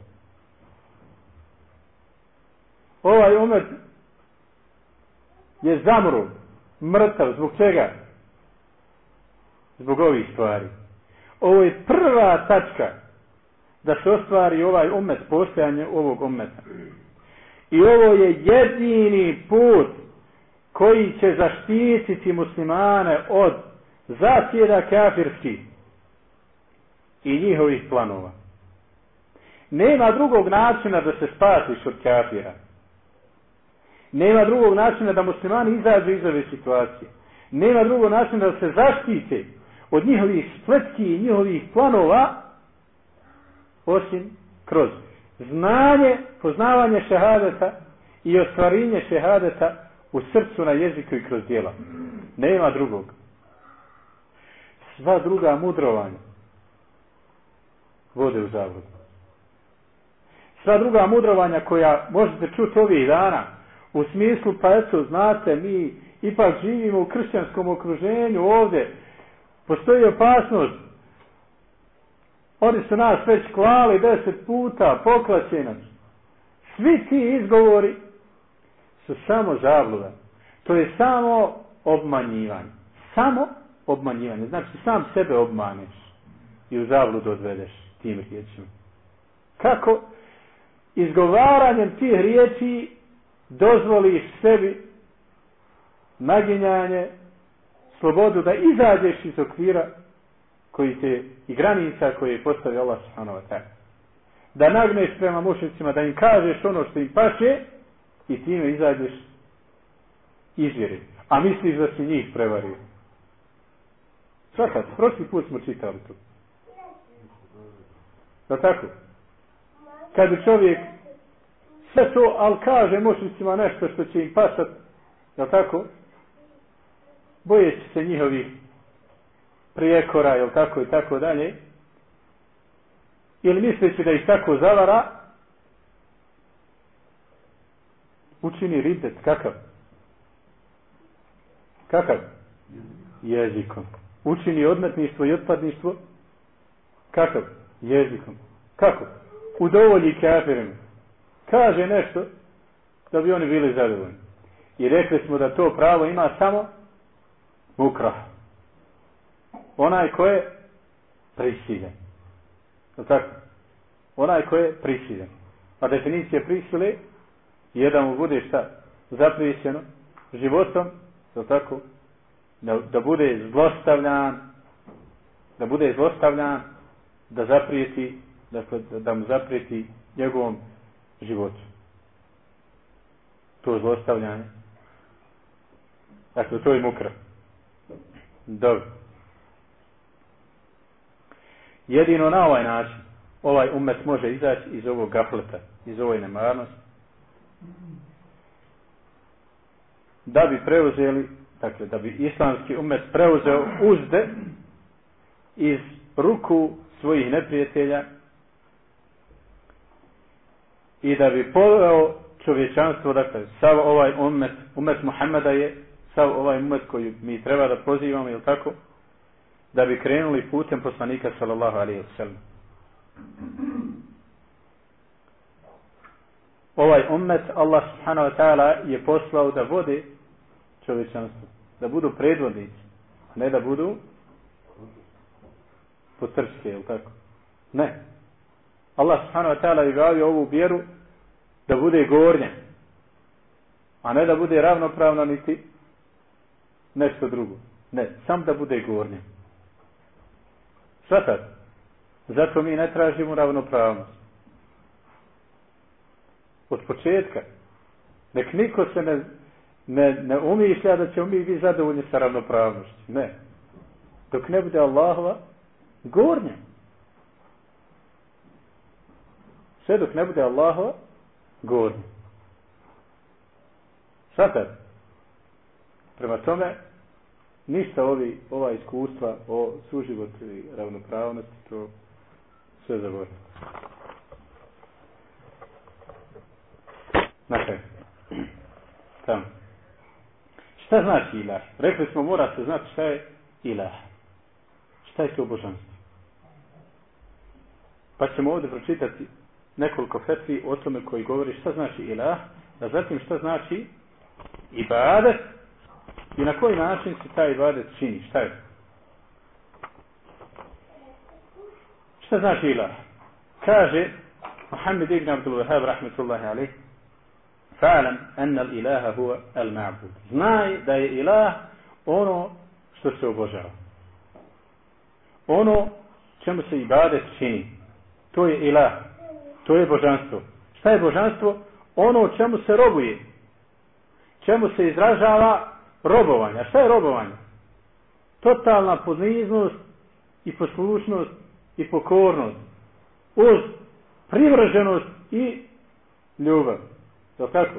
Ovaj ummet je zamro, mrtav, zbog čega? Zbog ovih stvari. Ovo je prva tačka da se ostvari ovaj ummet, postojanje ovog ummeta. I ovo je jedini put koji će zaštititi muslimane od zasjeda kafirskih i njihovih planova. Nema drugog načina da se spasiš od kafira. Nema drugog načina da muslimani izađu iz ove situacije. Nema drugog načina da se zaštite od njihovih spletki i njihovih planova osim kroz znanje, poznavanje šehadeta i ostvarenje šehadeta u srcu, na jeziku i kroz djela. Nema drugog. Sva druga mudrovanja vode u zabludu. Sva druga mudrovanja koja možete čuti ovih dana u smislu, pa eto, znate, mi ipak živimo u kršćanskom okruženju ovdje, postoji opasnost, oni su nas već klali deset puta, poklaće nas. Svi ti izgovori su samo zabluda. To je samo obmanjivanje. Samo obmanjivanje. Znači sam sebe obmaneš i u zabludu odvedeš tim riječima. Kako? Izgovaranjem tih riječi dozvoliš sebi naginjanje, slobodu da izađeš iz okvira koji te, i granica koje je postavio Allah subhanahu wa ta'ala. Da nagneš prema mušnicima, da im kažeš ono što im paše i time izađeš izvjeri. A misliš da si njih prevario. Svakat, prošli put smo čitali to. Da tako? Kad bi čovjek sve to, ali kaže mušnicima nešto što će im pasat, da tako? Bojeći se njihovih prijekora, jel tako i tako dalje. Ili misleći da ih tako zavara, učini ridet. Kakav? Kakav? Jezikom. Učini odmetništvo i otpadništvo. Kakav? Jezikom. Kako? Udovolji kafirima. Kaže nešto da bi oni bili zadovoljni. I rekli smo da to pravo ima samo mukrah. Onaj ko je prisiljen. Tako? Onaj ko je prisiljen. A definicija prisile je da mu bude šta? Zapriječeno životom, tako? Da, da bude zlostavljan, da bude zlostavljan, da zaprijeti, dakle, da, da mu zaprijeti njegovom životu. To zlostavljanje. Dakle, to je mukra. Dobro. Jedino na ovaj način ovaj ummet može izaći iz ovog gafleta, iz ovoj nemarnosti, da bi preuzeli, dakle, da bi islamski ummet preuzeo uzde iz ruku svojih neprijatelja i da bi poveo čovječanstvo, dakle, sav ovaj ummet, ummet Muhammeda je sav ovaj ummet koji mi treba da pozivamo, jel tako, da bi krenuli putem poslanika sallallahu alejhi ve sellem. Ovaj ummet Allah subhanahu wa ta'ala je poslao da vode čovječanstvo, da budu predvodnici, a ne da budu potrčke, jel tako? Ne. Allah subhanahu wa ta'ala je javio ovu vjeru da bude gornja, a ne da bude ravnopravna niti nešto drugo. Ne, sam da bude gornja. Svatat. Zato mi ne tražimo ravnopravnost. Od početka. Nek niko se ne, ne, ne umišlja da ćemo mi biti zadovoljni sa ravnopravnošću. Ne. Dok ne bude Allahova gornja. Sve dok ne bude Allahova gornja. Svatat. Prema tome, ništa ovi, ova iskustva o suživotu i ravnopravnosti, to sve zaboravimo. Nakaj. Tamo. Šta znači ilah? Rekli smo, mora se znati šta je ilah. Šta je to božanstvo? Pa ćemo ovdje pročitati nekoliko fetvi o tome koji govori šta znači ilah, a zatim šta znači ibadet i na koji način se taj ibadet čini. Šta je? Šta znači ilah? Kaže Muhammed ibn Abdul Wahhab rahmetullahi alejh: "Fa'lam anna al-ilaha huwa al-ma'bud." Znaj da je ilah ono što se obožava. Ono čemu se ibadet čini. To je ilah. To je božanstvo. Šta je božanstvo? Ono čemu se robuje. Čemu se izražava robovanje. A šta je robovanje? Totalna poniznost i poslušnost i pokornost. Uz privrženost i ljubav. Je tako?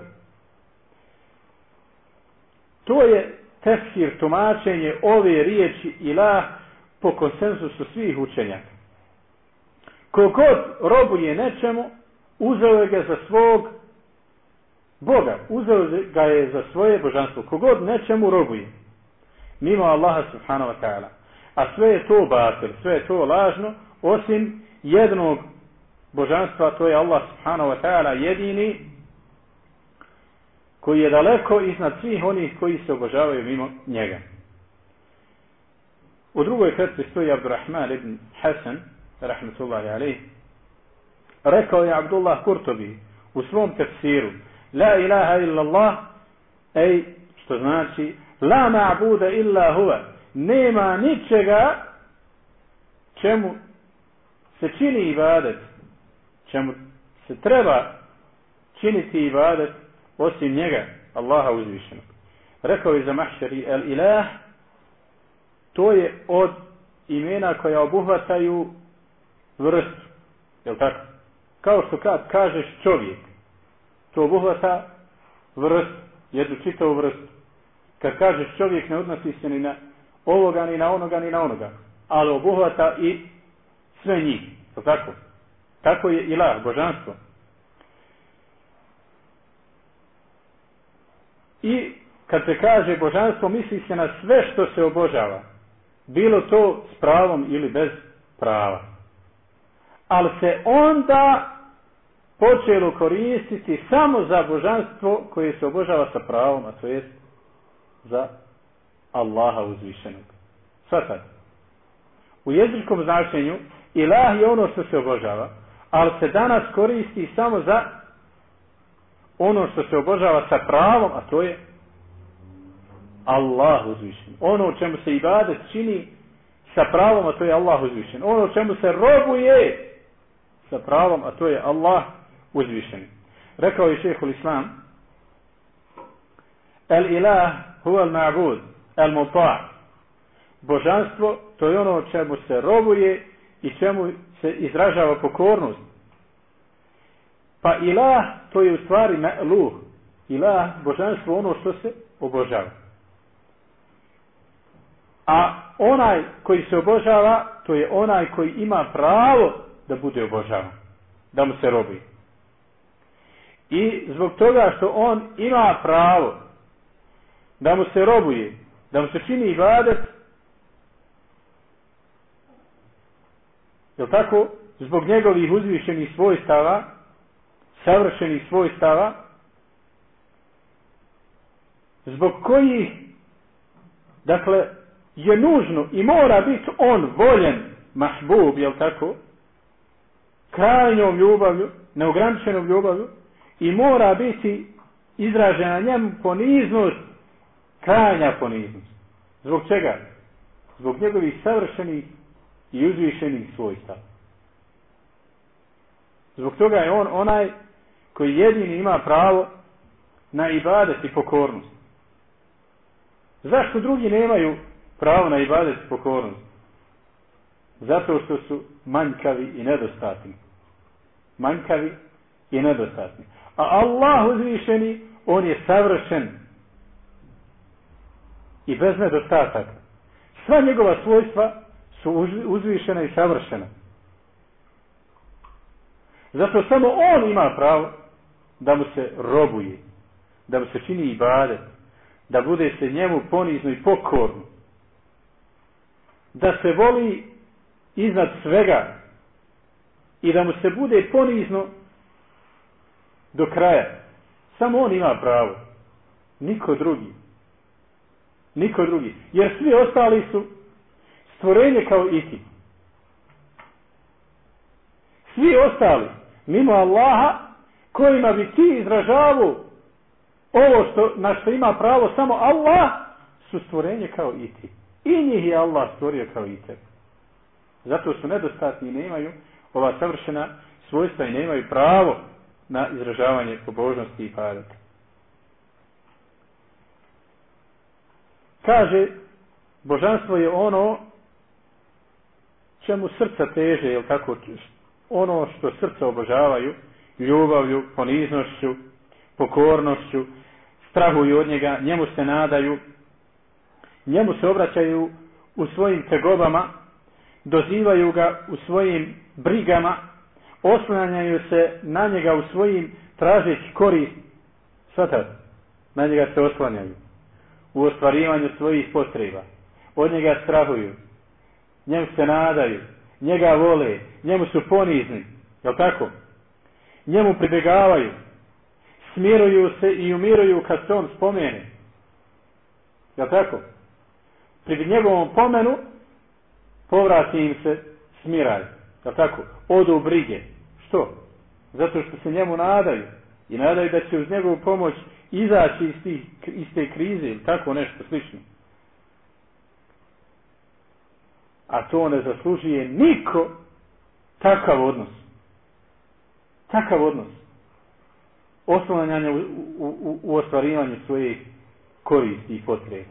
To je tefsir, tumačenje ove riječi ilah po konsenzusu svih učenjaka. Kogod robuje nečemu, uzeo je ga za svog Boga, uzeo ga je za svoje božanstvo. Kogod nečemu robuje, mimo Allaha subhanahu wa ta'ala, a sve je to batil, sve je to lažno, osim jednog božanstva, to je Allah subhanahu wa ta'ala jedini, koji je daleko iznad svih onih koji se obožavaju mimo njega. U drugoj fetvi stoji Abdurrahman ibn Hasan rahmetullahi alejh. Rekao je Abdullah Kurtobi u svom tefsiru: La ilaha illa Allah, ej, što znači la ma'buda illa huwa, nema ničega čemu se čini ibadet, čemu se treba činiti ibadet osim njega, Allaha uzvišenog. rekao je za mahšeri, el ilah, to je od imena koja obuhvataju vrstu. Jel tako? Kao što kad kažeš čovjek, to obuhvata vrstu, jednu čitavu vrstu. Kad kažeš čovjek, ne odnosi se ni na ovoga, ni na onoga, ni na onoga, ali obuhvata i sve njih. Jel tako? Tako je ilah, božanstvo. I kad se kaže božanstvo, misli se na sve što se obožava. Bilo to s pravom ili bez prava. Ali se onda počelo koristiti samo za božanstvo koje se obožava sa pravom, a to jest za Allaha uzvišenog. Svatate. U jezičkom značenju ilah je ono što se obožava, ali se danas koristi samo za ono što se obožava sa pravom, a to je Allah uzvišen. Ono o čemu se ibadet čini sa pravom, a to je Allah uzvišen. Ono o čemu se robuje sa pravom, a to je Allah uzvišen. Rekao je šejhul Islam, el ilah huwa al ma'bud al muta'. Božanstvo, to je ono o čemu se robuje i čemu se izražava pokornost. Pa ilah, to je u stvari ma'luh. Ilah, božanstvo, ono što se obožava. A onaj koji se obožava, to je onaj koji ima pravo da bude obožavan, da mu se robuje. I zbog toga što on ima pravo da mu se robuje, da mu se čini ibadet, jel tako, zbog njegovih uzvišenih svojstava, savršenih svojstava, zbog kojih, dakle, je nužno i mora biti on voljen, mahbub, jel tako, krajnjom ljubavlju, neograničenom ljubavlju, i mora biti izražena njemu poniznost, krajnja poniznost. Zbog čega? Zbog njegovih savršenih i uzvišenih svojstava. Zbog toga je on onaj koji jedini ima pravo na ibadet i pokornost. Zašto drugi nemaju pravo na ibadet i pokornost? Zato što su manjkavi i nedostatni. Manjkavi i nedostatni. A Allah uzvišeni, on je savršen i bez nedostataka. Sva njegova svojstva su uzvišena i savršena. Zato samo on ima pravo da mu se robuje, da mu se čini ibadet, da bude se njemu ponizno i pokorno, da se voli iznad svega i da mu se bude ponizno do kraja. Samo on ima pravo. Niko drugi. Niko drugi. Jer svi ostali su stvorenje kao i ti. Svi ostali, mimo Allaha, kojima bi ti izražavao ovo što, na što ima pravo samo Allah, su stvorenje kao i ti. I njih je Allah stvorio kao i tebe. Zato su nedostatni i nemaju ova savršena svojstva i nemaju pravo na izražavanje pobožnosti i ibadeta. Kaže, božanstvo je ono čemu srca teže, jel tako, ono što srca obožavaju, ljubavlju, poniznošću, pokornošću, strahuju od njega, njemu se nadaju, njemu se obraćaju u svojim tegobama, dozivaju ga u svojim brigama, oslanjaju se na njega u svojim tražeći korist. Svatate, na njega se oslanjaju u ostvarivanju svojih potreba. Od njega strahuju, njemu se nadaju, njega vole, njemu su ponizni, jel tako? Njemu pribjegavaju, smiruju se i umiruju kad se on spomene. Jel tako? Pri njegovom pomenu povrati im se smiraj. Jel tako? Odu u brige. Što? Zato što se njemu nadaju. I nadaju da će uz njegovu pomoć izaći iz, tih, iz te krize ili tako nešto slično. A to ne zaslužuje niko takav odnos. Takav odnos. Oslanjanje u, u, u, u ostvarivanju svojih koristi i potrebe.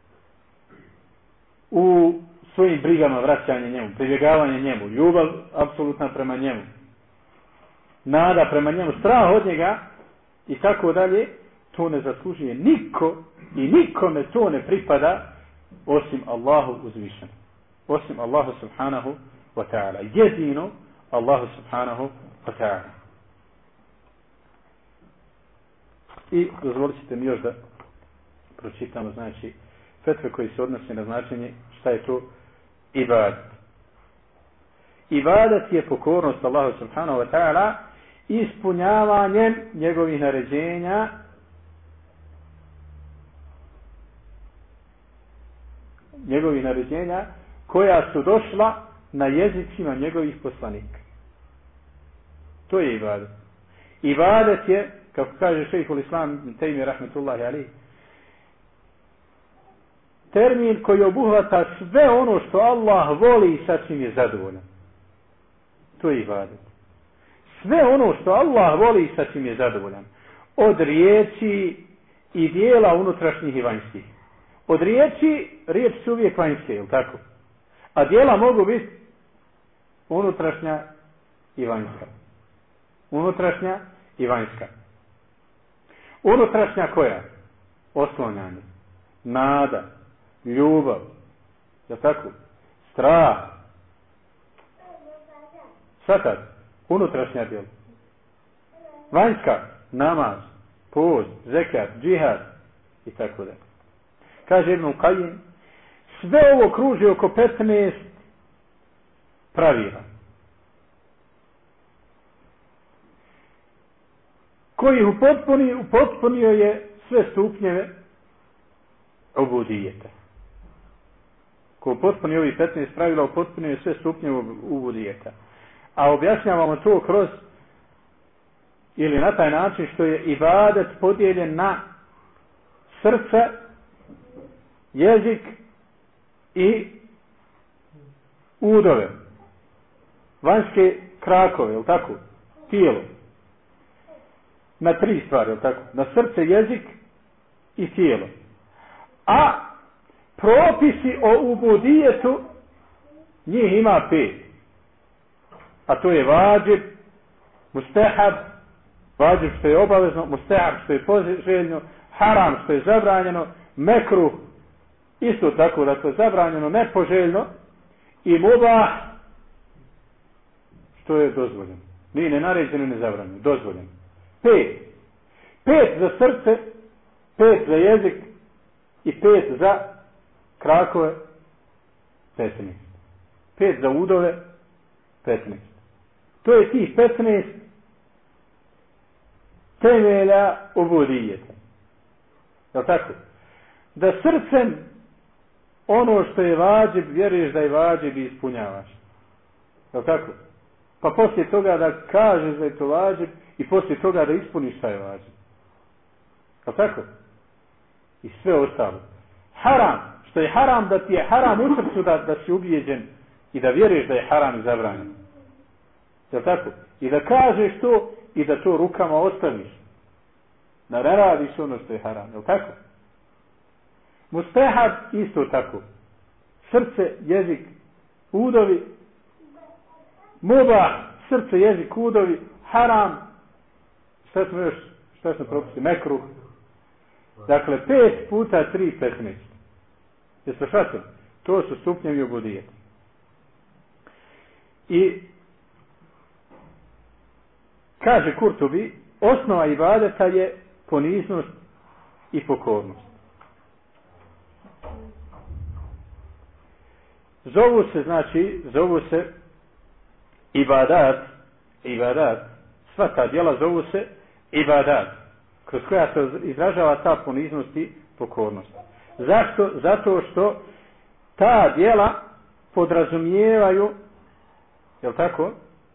U svojim brigama vraćanje njemu, pribjegavanje njemu, ljubav apsolutna prema njemu, nada prema njemu, strah od njega i tako dalje, to ne zaslužuje niko i nikome to ne pripada osim Allahu uzvišenom. Osim Allahu subhanahu wa ta'ala. Jedino Allahu subhanahu wa ta'ala. I dozvolit ćete mi još da pročitamo, znači, fetve koji se odnose na značenje šta je to ibadat. Ibadat je pokornost Allahu subhanahu wa ta'ala ispunjavanjem njegovih naređenja njegovih naređenja koja su došla na jezicima njegovih poslanika. To je ibadat. Ibadat je, kako kaže šejhul Islam Tejmi rahmetullahi alejhi, termin koji obuhvata sve ono što Allah voli i sa čim je zadovoljan. To je ibadat. Sve ono što Allah voli i sa čim je zadovoljan. Od riječi i dijela unutrašnjih i vanjskih. Od riječi, riječ su uvijek vanjske, je li tako? A dijela mogu biti unutrašnja i vanjska. Unutrašnja i vanjska. Unutrašnja koja? Oslanjanje, nada, ljubav, je li tako? Strah. Sad, unutrašnja dijela. Vanjska, namaz, post, zekat, džihad i tako da. Kaže Ibn Qajim, sve ovo kruži oko petnaest pravila. Koji upotpunio, upotpunio je sve stupnjeve ubudijeta. Ko upotpunio ovih petnaest pravila, upotpunio je sve stupnjeve ubudijeta. A objašnjavamo to kroz, ili na taj način što je ibadet podijeljen na srce, jezik i udove. Vanjske krakove, je li tako? Tijelo. Na tri stvari, je li tako? Na srce, jezik i tijelo. A propisi o ubudijetu njih ima pet. A to je vađib, mustahab, vađib što je obavezno, mustahab što je poželjno, haram što je zabranjeno, mekruh isto tako da to je zabranjeno, nepoželjno, i mubah što je dozvoljeno. Nije ne naređeno, ne zabranjeno, dozvoljeno. Pet. Pet za srce, pet za jezik i pet za krakove, petnaest. Pet za udove, petnaest. To je tih petnaest temelja ubudijeta. Je li tako? Da srcem ono što je vađib, vjeruješ da je vađib i ispunjavaš. Je li tako? Pa poslije toga da kažeš da je to vađib i poslije toga da ispuniš šta je vađib. Je li tako? I sve ostalo. Haram. Što je haram, da ti je haram u srcu da, da si ubijeđen i da vjeruješ da je haram i zabranjen. Je li tako? I da kažeš to i da to rukama ostaviš. Da ne radiš ono što je haram. Je li tako? Mustahab isto tako. Srce, jezik, udovi. Mubah, srce, jezik, udovi. Haram. Šta smo još? Šta smo propustili? Mekruh. Dakle, pet puta tri, petnaest. Jeste shvatili? To su stupnjevi ubudijeta. I kaže Kurtubi, osnova ibadeta je poniznost i pokornost. Zovu se, znači, zovu se ibadat, ibadat, sva ta djela zovu se ibadat, kroz koja se izražava ta poniznost i pokornost. Zašto? Zato što ta djela podrazumijevaju, je li tako?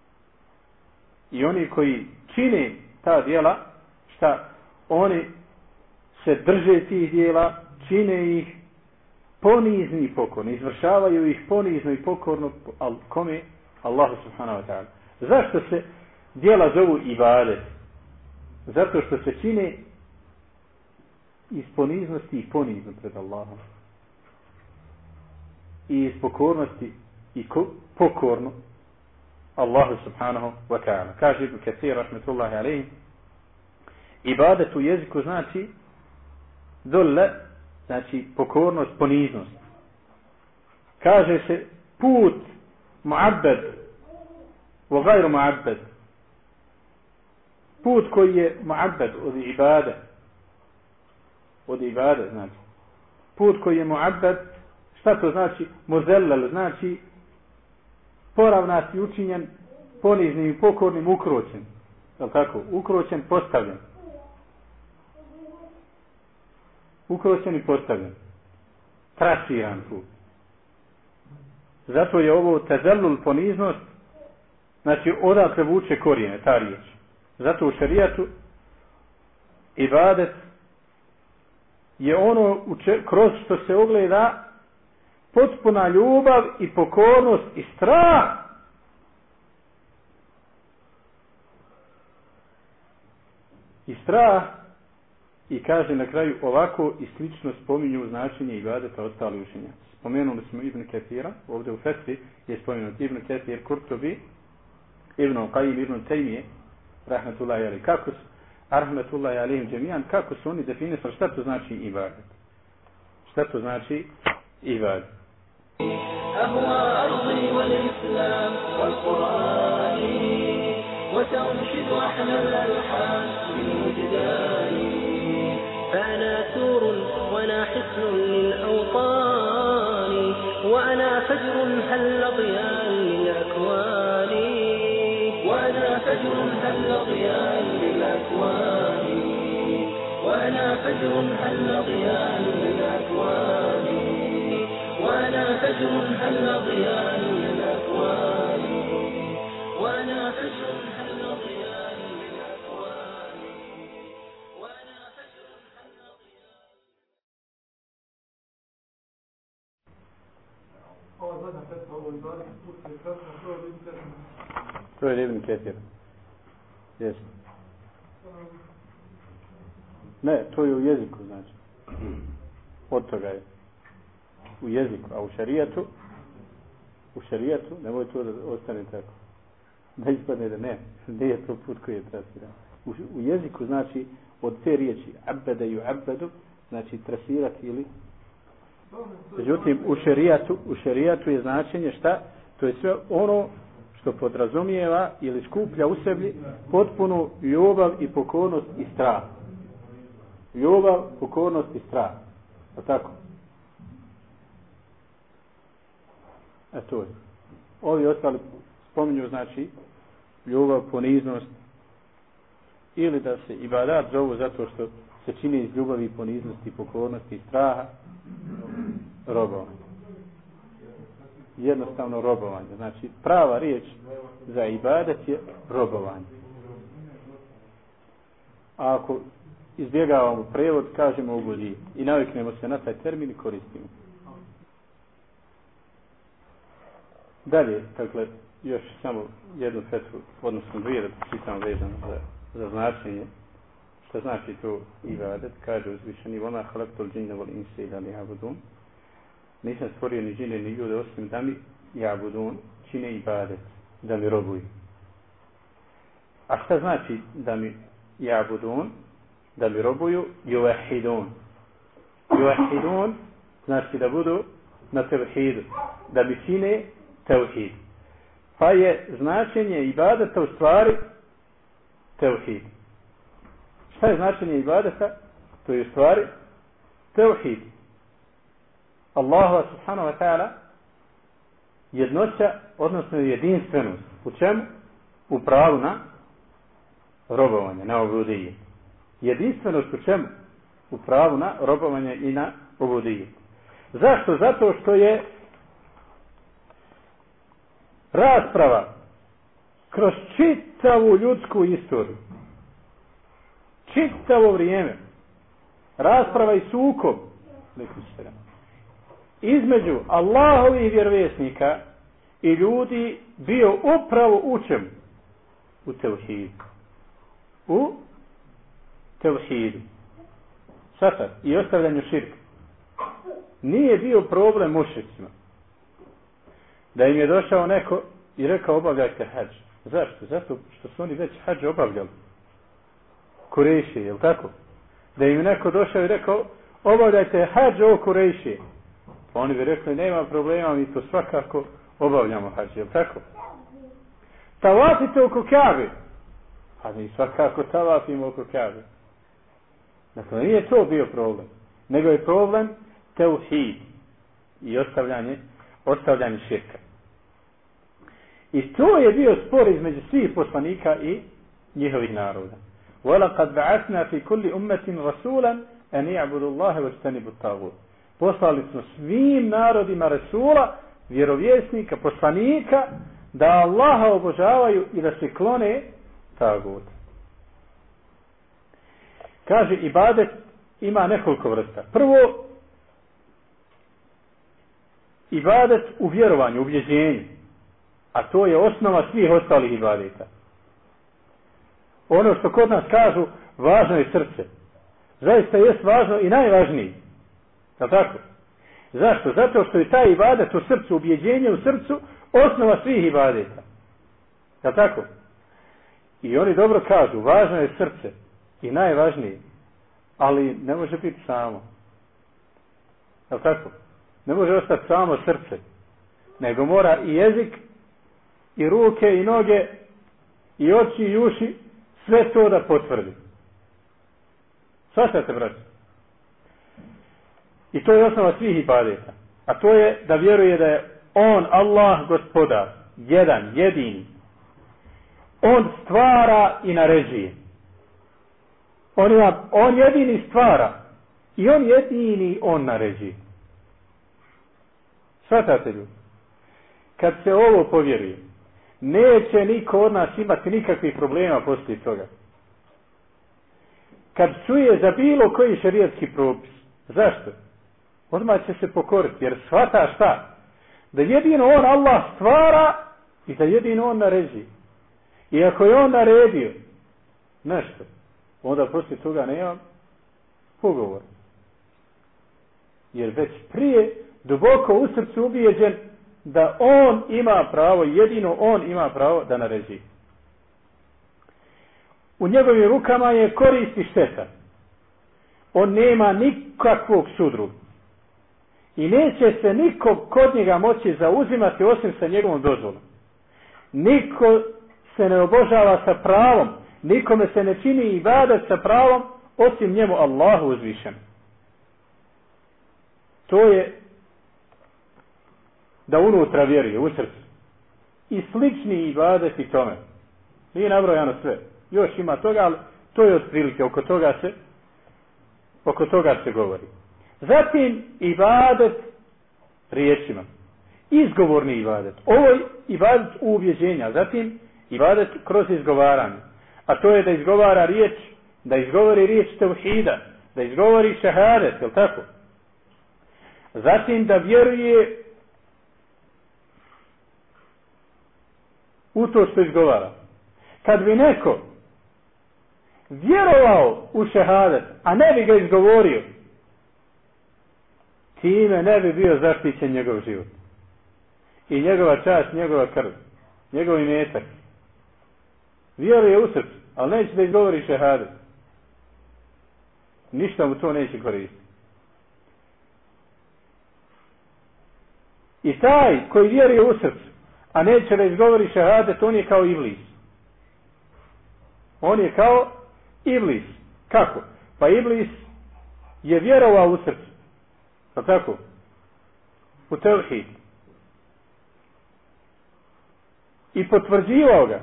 I oni koji čine ta djela, šta? Oni se drže tih djela, čine ih ponizno i pokorno, izvršavaju ih ponizno i pokorno, al kome? Allahu subhanahu wa ta'ala. Zašto se djela zovu ibadet? Zato što se čine iz poniznosti i ponizno pred Allahom. I iz pokornosti i pokorno Allahu subhanahu wa ta'ala. Kaže Ibn Kathir rahmetullahi alejhi, ibadet u jeziku znači dolle, znači pokornost, poniznost. Kaže se put mu'abbad wa gajru mu'abbad. Put koji je mu'abbad od ibade. Od ibade znači. Put koji je mu'abbad, šta to znači? Muzellal znači poravnat i učinjen, poniznim i pokornim, ukročen. Je li tako? Ukročen, postavljen. Ukročen i postavljen. Trasiran put. Zato je ovo tezellul, poniznost, znači odakle vuče korijene, ta riječ. Zato u šerijatu ibadet je ono kroz što se ogleda potpuna ljubav i pokornost i strah i strah i kaže na kraju ovako i slično spominju značenje ibadeta ostali učenjaci. Spomenuli smo Ibn Kathira, ovdje u Fetvi je spomenut Ibn Kathir, Kurtubi, Ibn Qayyim, Ibn Taymije, rahmetullahi alejhi. Kako su, rahmetullahi alejhim džemijan, kako su oni definisali šta to znači ibadet? Šta to znači ibadet? أهوى أرضي والإسلام والقرآن وتنشد أحلى الألحان بالوجدان فأنا سور وأنا حصن للأوطان وأنا فجر هل ضياء للأكوان وأنا فجر هل ضياء للأكوان وأنا فجر هل ضياء للأكوان وأنا فجر هل ضياء للأكوان وأنا فجر هل ضياء للأكوان وأنا فجر هل ضياء. To je Ibn Kathir. Jesi. Ne, to je u jeziku, znači. Od toga je. U jeziku, a u šarijatu, u šarijatu, nemoj to da ostane tako. Da ispadne da ne, ne je to put koji je trasiran. U, u jeziku znači od te riječi abada i abadu, znači trasirati ili. Međutim, u šarijatu, u šarijatu je značenje šta? To je sve ono što podrazumijeva ili skuplja u sebi potpunu ljubav i pokornost i strah. Ljubav, pokornost i strah. A tako? E to je. Ovi ostali spominju znači ljubav, poniznost ili da se ibadat zovu zato što se čini iz ljubavi, poniznosti, pokornosti i straha robovanje. Jednostavno robovanje. Znači prava riječ za ibadat je robovanje. A ako izbjegavamo prevod, kažemo ubudi i naviknemo se na taj termin i koristimo. Dalje, dakle, još samo jednu fetvu, odnosno dvije da čitam vezano za, za značenje. Šta znači to ibadet? Kaže uzvišeni vama halaktul džinne vol inse ila li abudun. Nisam stvorio ni džine ni ljude osim da mi jabudun čine ibadet, da mi robuju. A šta znači da mi jabudun, da mi robuju? Juvahidun. Juvahidun znači da budu na tevhidu, da mi čine tevhid. Pa je značenje ibadeta u stvari tevhid. Šta je značenje ibadeta? To je u stvari tevhid. Allahu subhanahu wa ta'ala jednoća, odnosno jedinstvenost. U čemu? U pravu na robovanje, na obudije. Jedinstvenost u čemu? U pravu na robovanje i na obudije. Zašto? Zato što je rasprava kroz čitavu ljudsku istoriju, čitavo vrijeme, rasprava i sukob između Allahovih vjerovjesnika i ljudi bio upravo u čemu? U tevhidu. U tevhidu. Sada, i ostavljanju širka. Nije bio problem mušricima. Da im je došao neko i rekao obavljajte hadž. Zašto? Zato što su oni već hadž obavljali. Kurejšije, je li tako? Da im je neko došao i rekao obavljajte hadž o Kurejšije. Oni bi rekli nema problema, mi to svakako obavljamo hadž, je li tako? Tavafite oko Kjabe. A mi svakako tavafimo oko Kjabe. Dakle, nije to bio problem. Nego je problem teuhid i ostavljanje, ostavljanje širka. I to je bio spor između svih poslanika i njihovih naroda. وَلَقَدْ بَعَثْنَا فِي كُلِّ أُمَّةٍ رَسُولًا أَنْ يَعْبُدُوا اللَّهَ وَاجْتَنِبُوا الطَّاغُوتَ. Poslali smo svim narodima Rasula, vjerovjesnika, poslanika, da Allaha obožavaju i da se klone tagut. Kaže, ibadet ima nekoliko vrsta. Prvo, ibadet u vjerovanju, u ubjeđenju. A to je osnova svih ostalih ibadeta. Ono što kod nas kažu, važno je srce. Zaista jest važno i najvažniji. Je li tako? Zašto? Zato što je taj ibadet u srcu, ubjeđenje u srcu, osnova svih ibadeta. Je li tako? I oni dobro kažu, važno je srce i najvažnije, ali ne može biti samo. Je li tako? Ne može ostati samo srce, nego mora i jezik, i ruke, i noge, i oči, i uši, sve to da potvrdi. Svaštate, braći? I to je osnova svih ibadeta. A to je da vjeruje da je on, Allah, gospodar, jedan, jedini. On stvara i naređuje. On, ima, on jedini stvara i on jedini on naređuje. Svatate ljudi? Kad se ovo povjeruje, neće niko od nas imati nikakvih problema poslije toga. Kad čuje za bilo koji šerijatski propis. Zašto? Odmah će se pokoriti, jer shvata šta? Da jedino on, Allah, stvara i da jedino on naređuje. I ako je on naredio nešto, onda poslije toga nema pogovora. Jer već prije duboko u srcu ubijeđen da on ima pravo, jedino on ima pravo da naređuje. U njegovim rukama je korist i šteta. On nema nikakvog sudruga. I neće se niko kod njega moći zauzimati osim sa njegovom dozvolom. Niko se ne obožava sa pravom, nikome se ne čini ibadat sa pravom osim njemu Allahu uzvišen. To je da unutra vjeruje, u srcu. I slični ibadeti tome. Nije nabrojano sve. Još ima toga, ali to je otprilike, oko toga se oko toga se govori. Zatim ibadet riječima. Izgovorni ibadet. Ovo je ibadet u ubjeđenja. Zatim ibadet kroz izgovaranje. A to je da izgovara riječ, da izgovori riječ tevhida, da izgovori šehadet, je li tako? Zatim da vjeruje u to što izgovara. Kad bi neko vjerovao u šehadet, a ne bi ga izgovorio, time ne bi bio zaštićen njegov život. I njegova čast, njegova krv, njegov imetak. Vjeruje u srcu, ali neće da izgovori šehadet. Ništa mu to neće koristiti. I taj koji vjeruje u srcu, a neće da izgovori šehadet, on je kao iblis. On je kao iblis. Kako? Pa iblis je vjerovao u srcu. Pa tako? U tevhid. I potvrđivao ga.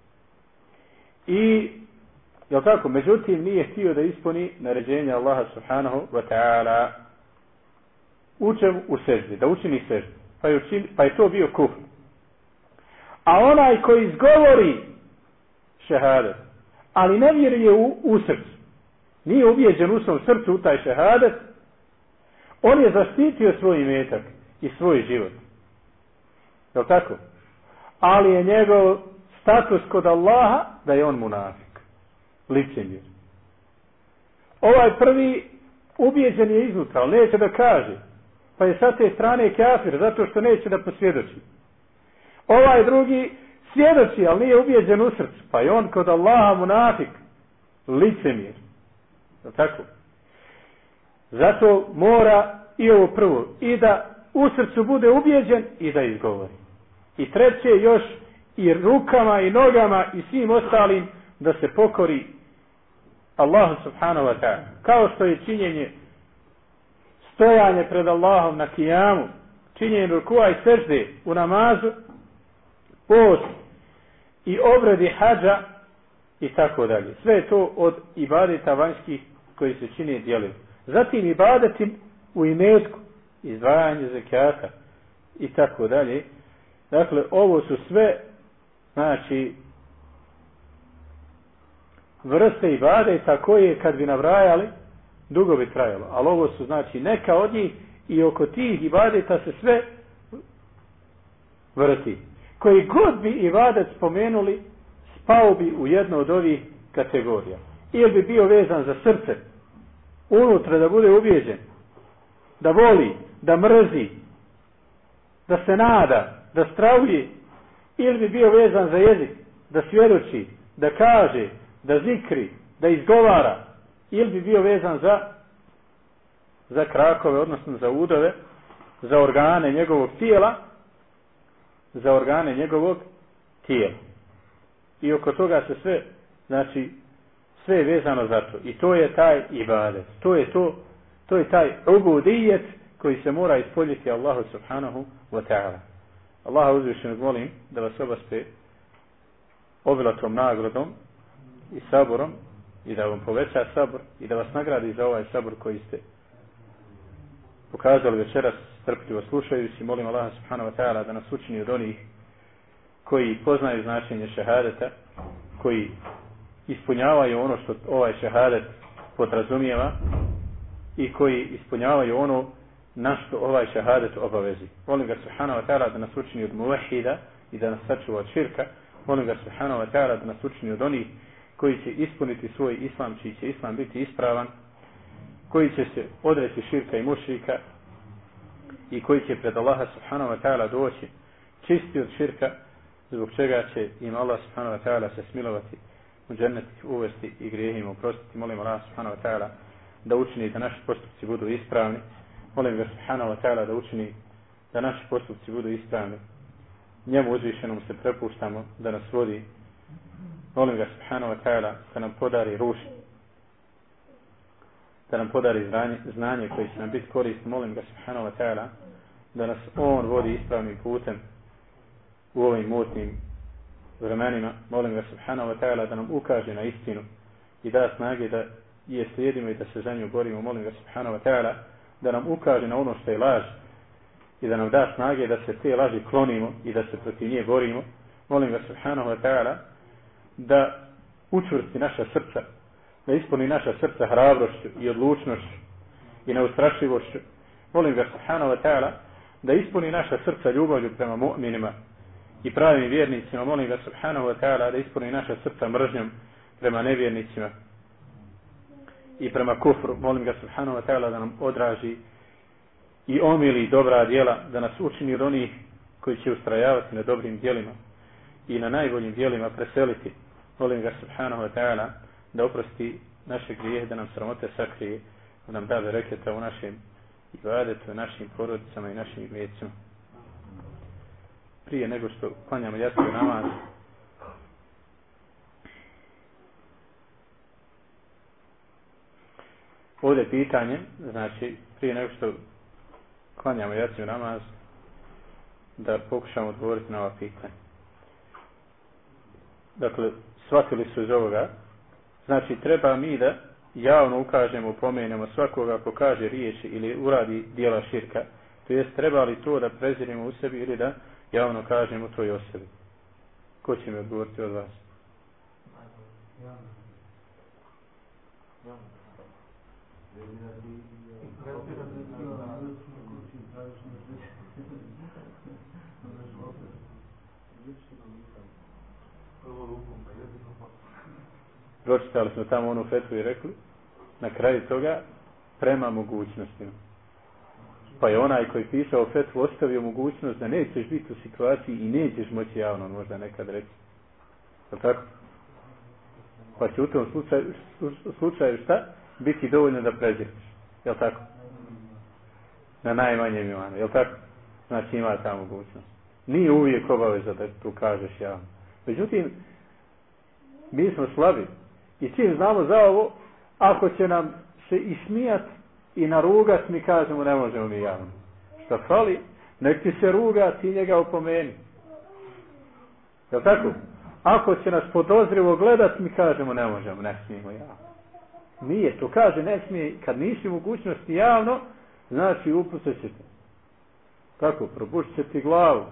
I, jel tako? Međutim, nije htio da ispuni naređenje Allaha subhanahu wa ta'ala. Učem u seždi, da učini seždi. Pa je, učin, pa je to bio kufr. A onaj koji izgovori šehadet, ali ne vjeruje u, u srcu, nije ubijeđen u svom srcu u taj šehadet, on je zaštitio svoj imetak i svoj život. Je tako? Ali je njegov status kod Allaha da je on munafik. Licemjer. Ovaj prvi Ubijeđen je iznutra, ali neće da kaže. Pa je sa te strane kafir, zato što neće da posvjedoči. Ovaj drugi svjedoči, ali nije ubijeđen u srcu. Pa je on kod Allaha munafik, licemir. Tako? Zato mora i ovo prvo, i da u srcu bude ubijeđen i da izgovori. I treće još i rukama i nogama i svim ostalim da se pokori Allahu subhanahu wa ta'ala. Kao što je činjenje stojanje pred Allahom na kijamu, činjenje rukua i sežde u namazu, post i obredi hadža i tako dalje. Sve je to od ibadeta vanjskih koji se čine djelima. Zatim ibadetim u imetku, izdvajanje zekata i tako dalje. Dakle, ovo su sve, znači, vrste ibadeta koje kad bi nabrajali, dugo bi trajalo. Ali ovo su, znači, neka od njih i oko tih ibadeta se sve vrti. Koji god bi ibadet spomenuli, spao bi u jednu od ovih kategorija. Ili bi bio vezan za srce, unutra da bude ubijeđen, da voli, da mrzi, da se nada, da stravuje, ili bi bio vezan za jezik, da svjedoči, da kaže, da zikri, da izgovara, ili bi bio vezan za za krakove, odnosno za udove, za organe njegovog tijela, za organe njegovog tijela. I oko toga se sve, znači, sve je vezano za to. I to je taj ibadet. To je to, to je taj ubudijet koji se mora ispoljiti Allahu subhanahu wa ta'ala. Allaha uzvišenog molim da vas obaspe obilatom nagradom i saborom i da vam poveća sabor i da vas nagradi za ovaj sabor koji ste pokazali večeras strpljivo slušajući. Molim Allaha subhanahu wa ta'ala da nas učini od onih koji poznaju značenje šehadeta, koji ispunjavaju ono što ovaj šehadet podrazumijeva i koji ispunjavaju ono na što ovaj šehadet obavezi. Molim ga subhanahu wa ta'ala da nas učini od muvahida i da nas sačuva od širka. Molim ga subhanahu wa ta'ala da nas učini od onih koji će ispuniti svoj islam, čiji će islam biti ispravan, koji će se odreći širka i mušrika i koji će pred Allaha subhanahu wa ta'ala doći čisti od širka, zbog čega će im Allah subhanahu wa ta'ala se smilovati, u džennet uvesti i grijehima oprostiti. Molim Allah subhanahu wa ta'ala da učini da naši postupci budu ispravni. Molim ga subhanahu wa ta'ala da učini da naši postupci budu ispravni. Njemu uzvišenom se prepuštamo da nas vodi. Molim ga subhanahu wa ta'ala da nam podari ruši, da nam podari znanje, znanje koje će nam biti korisno. Molim ga subhanahu wa ta'ala da nas on vodi ispravnim putem u ovim mutnim vremenima. Molim ga subhanahu wa ta'ala da nam ukaže na istinu i da snage da je slijedimo i da se za nju borimo. Molim ga subhanahu wa ta'ala da nam ukaže na ono što je laž i da nam da snage da se te laži klonimo i da se protiv nje borimo. Molim ga subhanahu wa ta'ala da učvrsti naša srca, da ispuni naša srca hrabrošću i odlučnošću i neustrašivošću. Molim ga subhanahu wa ta'ala da ispuni naša srca ljubavlju prema mu'minima i pravim vjernicima. Molim ga subhanahu wa ta'ala da ispuni naša srca mržnjom prema nevjernicima i prema kufru. Molim ga subhanahu wa ta'ala da nam odraži i omili dobra djela, da nas učini od onih koji će ustrajavati na dobrim djelima i na najboljim djelima preseliti. Molim ga subhanahu wa ta'ala da oprosti naše grijehe, da nam sramote sakrije, da nam da bereketa u našem ibadetu, u našim porodicama i našim imecima. Prije nego što klanjamo jatsku namaz, ovdje pitanje, znači prije nego što klanjamo jatsku namaz, da pokušamo odgovoriti na ova pitanja. Dakle, shvatili su iz ovoga, znači treba mi da javno ukažemo, pomenemo svakoga ko kaže riječi ili uradi djela širka, to jest treba li to da prezirimo u sebi ili da javno kažemo to i o sebi. Ko će mi odgovoriti od vas? Pročitali smo tamo onu fetvu i rekli, na kraju toga, prema mogućnostima. Pa je onaj koji pisao fetvu ostavio mogućnost da nećeš biti u situaciji i nećeš moći javno možda nekad reći. Je tako? Pa će u tom slučaju, slučaju šta? Biti dovoljno da pređeš. Je tako? Na najmanjem imanu. Je tako? Znači ima ta mogućnost. Nije uvijek obaveza da tu kažeš javno. Međutim, mi smo slabi. I čim znamo za ovo, ako će nam se ismijati i narugat, mi kažemo ne možemo mi javno. Šta fali? Nek ti se ruga, ti njega opomeni. Je tako? Ako će nas podozrivo gledat, mi kažemo ne možemo, ne smijemo javno. Nije, to kaže ne smije, kad nisi mogućnosti javno, znači upustit će te. Kako? Probušit će ti glavu.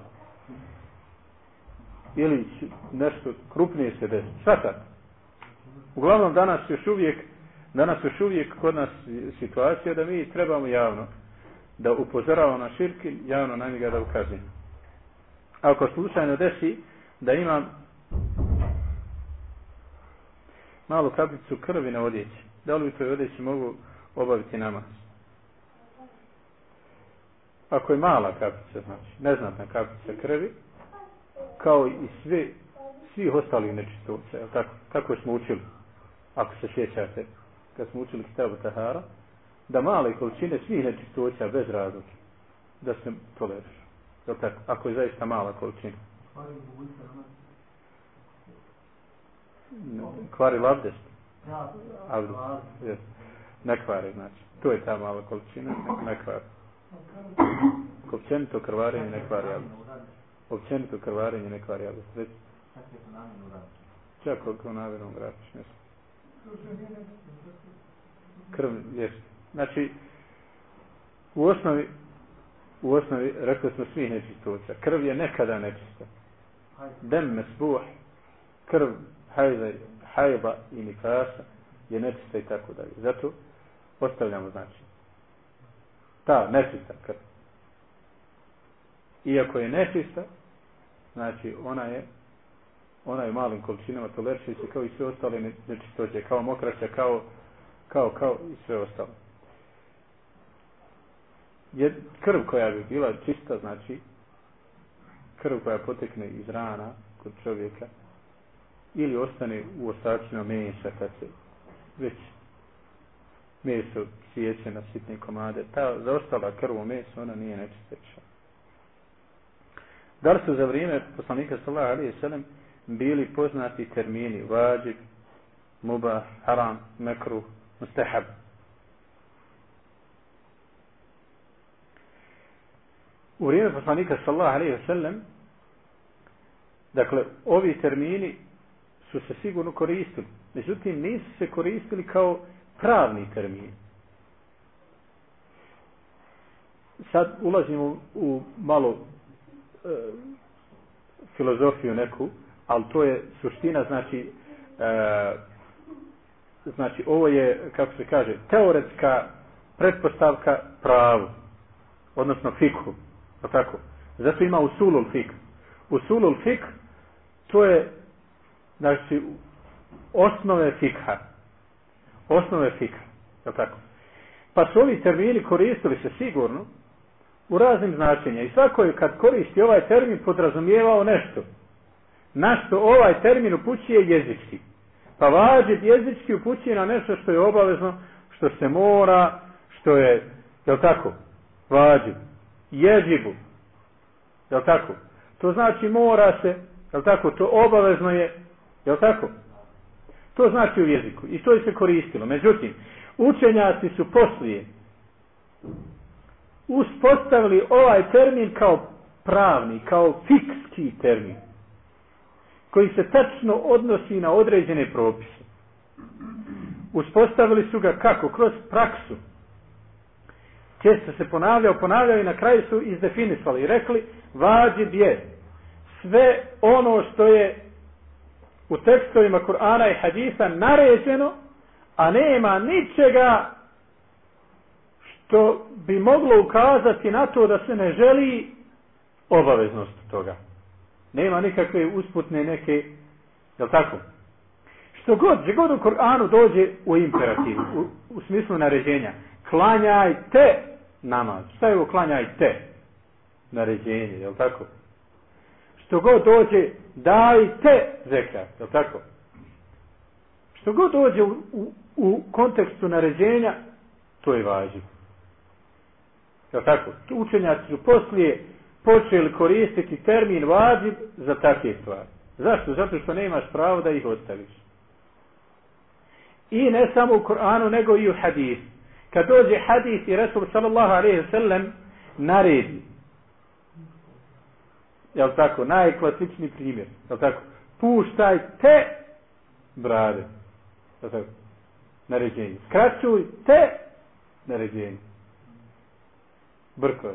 Ili nešto krupnije se desi. Šta tako? Uglavnom danas još uvijek danas još uvijek kod nas situacija da mi trebamo javno da upozoravamo na širk, javno na njega da ukazujemo. Ako slučajno desi da imam malu kapljicu krvi na odjeći, da li u toj odjeći mogu obaviti namaz? Ako je mala kapljica, znači neznatna kapljica krvi, kao i sve, svih ostalih nečistoća, je tako? Kako smo učili, ako se sjećate, kad smo učili Kitabu Tahara, da male količine svih nečistoća bez razloga, da se toleriš. Je tako? Ako je zaista mala količina. Kvari labdest. Ne kvari, znači. To je ta mala količina, ne kvari. Općenito krvarenje ne kvari abdest. Općenito krvarenje ne kvari abdest. Reci. Čak koliko namjerno gradiš, nešto. Krv, jest. Znači, u osnovi, u osnovi, rekli smo svih nečistoća. Krv je nekada nečista. Dem mesbuh, krv, hajza, hajba i nifasa je nečista i tako dalje. Zato ostavljamo znači. Ta nečista krv. Iako je nečista, znači ona je ona je u malim količinama toleriše se kao i sve ostale nečistoće, kao mokraća, kao, kao, kao i sve ostalo. Je krv koja bi bila čista, znači krv koja potekne iz rana kod čovjeka ili ostane u ostacima mesa kad se već meso sjeće na sitne komade, ta zaostala krv u mesu, ona nije nečista. Da li su za vrijeme poslanika sallallahu alejhi ve sellem bili poznati termini vađib, mubah, haram, mekruh, mustahab? U vrijeme poslanika sallallahu alejhi ve sellem, dakle, ovi termini su se sigurno koristili. Međutim, nisu se koristili kao pravni termini. Sad ulazimo u malo e, filozofiju neku, ali to je suština, znači, e, znači ovo je, kako se kaže, teoretska pretpostavka pravu, odnosno fikhu, o tako. Zato ima usulul fik. Usulul fik, to je, znači, osnove fikha. Osnove fikha, o tako. Pa su ovi termini koristili se sigurno u raznim značenja. I svako je kad koristi ovaj termin podrazumijevao nešto. Na što ovaj termin upućuje jezički. Pa vađib jezički upućuje na nešto što je obavezno, što se mora, što je, jel tako, vađib. Ježibu, jel tako? To znači mora se, jel tako, to obavezno je, jel tako? To znači u jeziku. I to je se koristilo. Međutim, učenjaci su poslije uspostavili ovaj termin kao pravni, kao fikski termin, koji se tačno odnosi na određene propise. Uspostavili su ga kako? Kroz praksu. Često se ponavljao, ponavljao i na kraju su izdefinisali i rekli vađib je sve ono što je u tekstovima Kur'ana i hadisa naređeno, a nema ničega što bi moglo ukazati na to da se ne želi obaveznost toga. Nema nikakve usputne neke, jel tako? Što god, že god u Kur'anu dođe u imperativu, u, u smislu naređenja, klanjajte namaz. Šta je ovo klanjajte? Naređenje, je li tako? Što god dođe, dajte zekat, je li tako? Što god dođe u, u, u kontekstu naređenja, to je važno. Je li tako? Učenjaci su poslije počeli koristiti termin vađib za takve stvari. Zašto? Zato što nemaš pravo da ih ostaviš. I ne samo u Koranu, nego i u hadisu. Kad dođe hadis i Resul sallallahu alejhi ve sellem naredi. Jel tako? Najklasičniji primjer. Jel tako? Puštajte brade. Jel tako? Naređenje. Skraćujte naređenje. Brko.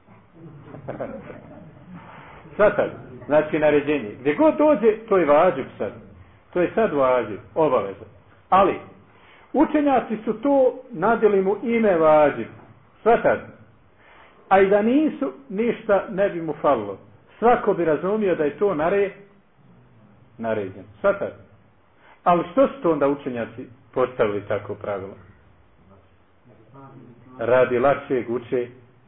Sad sad. Znači naređenje. Gdje god dođe, to je vađib sad. To je sad vađib. Obaveza. Ali, učenjaci su to nadjeli mu ime vađib. Sad. A i da nisu, ništa ne bi mu falilo. Svako bi razumio da je to nare, naređeno. Sad. Ali što su to onda učenjaci postavili tako pravilo? Radi lakšeg uče,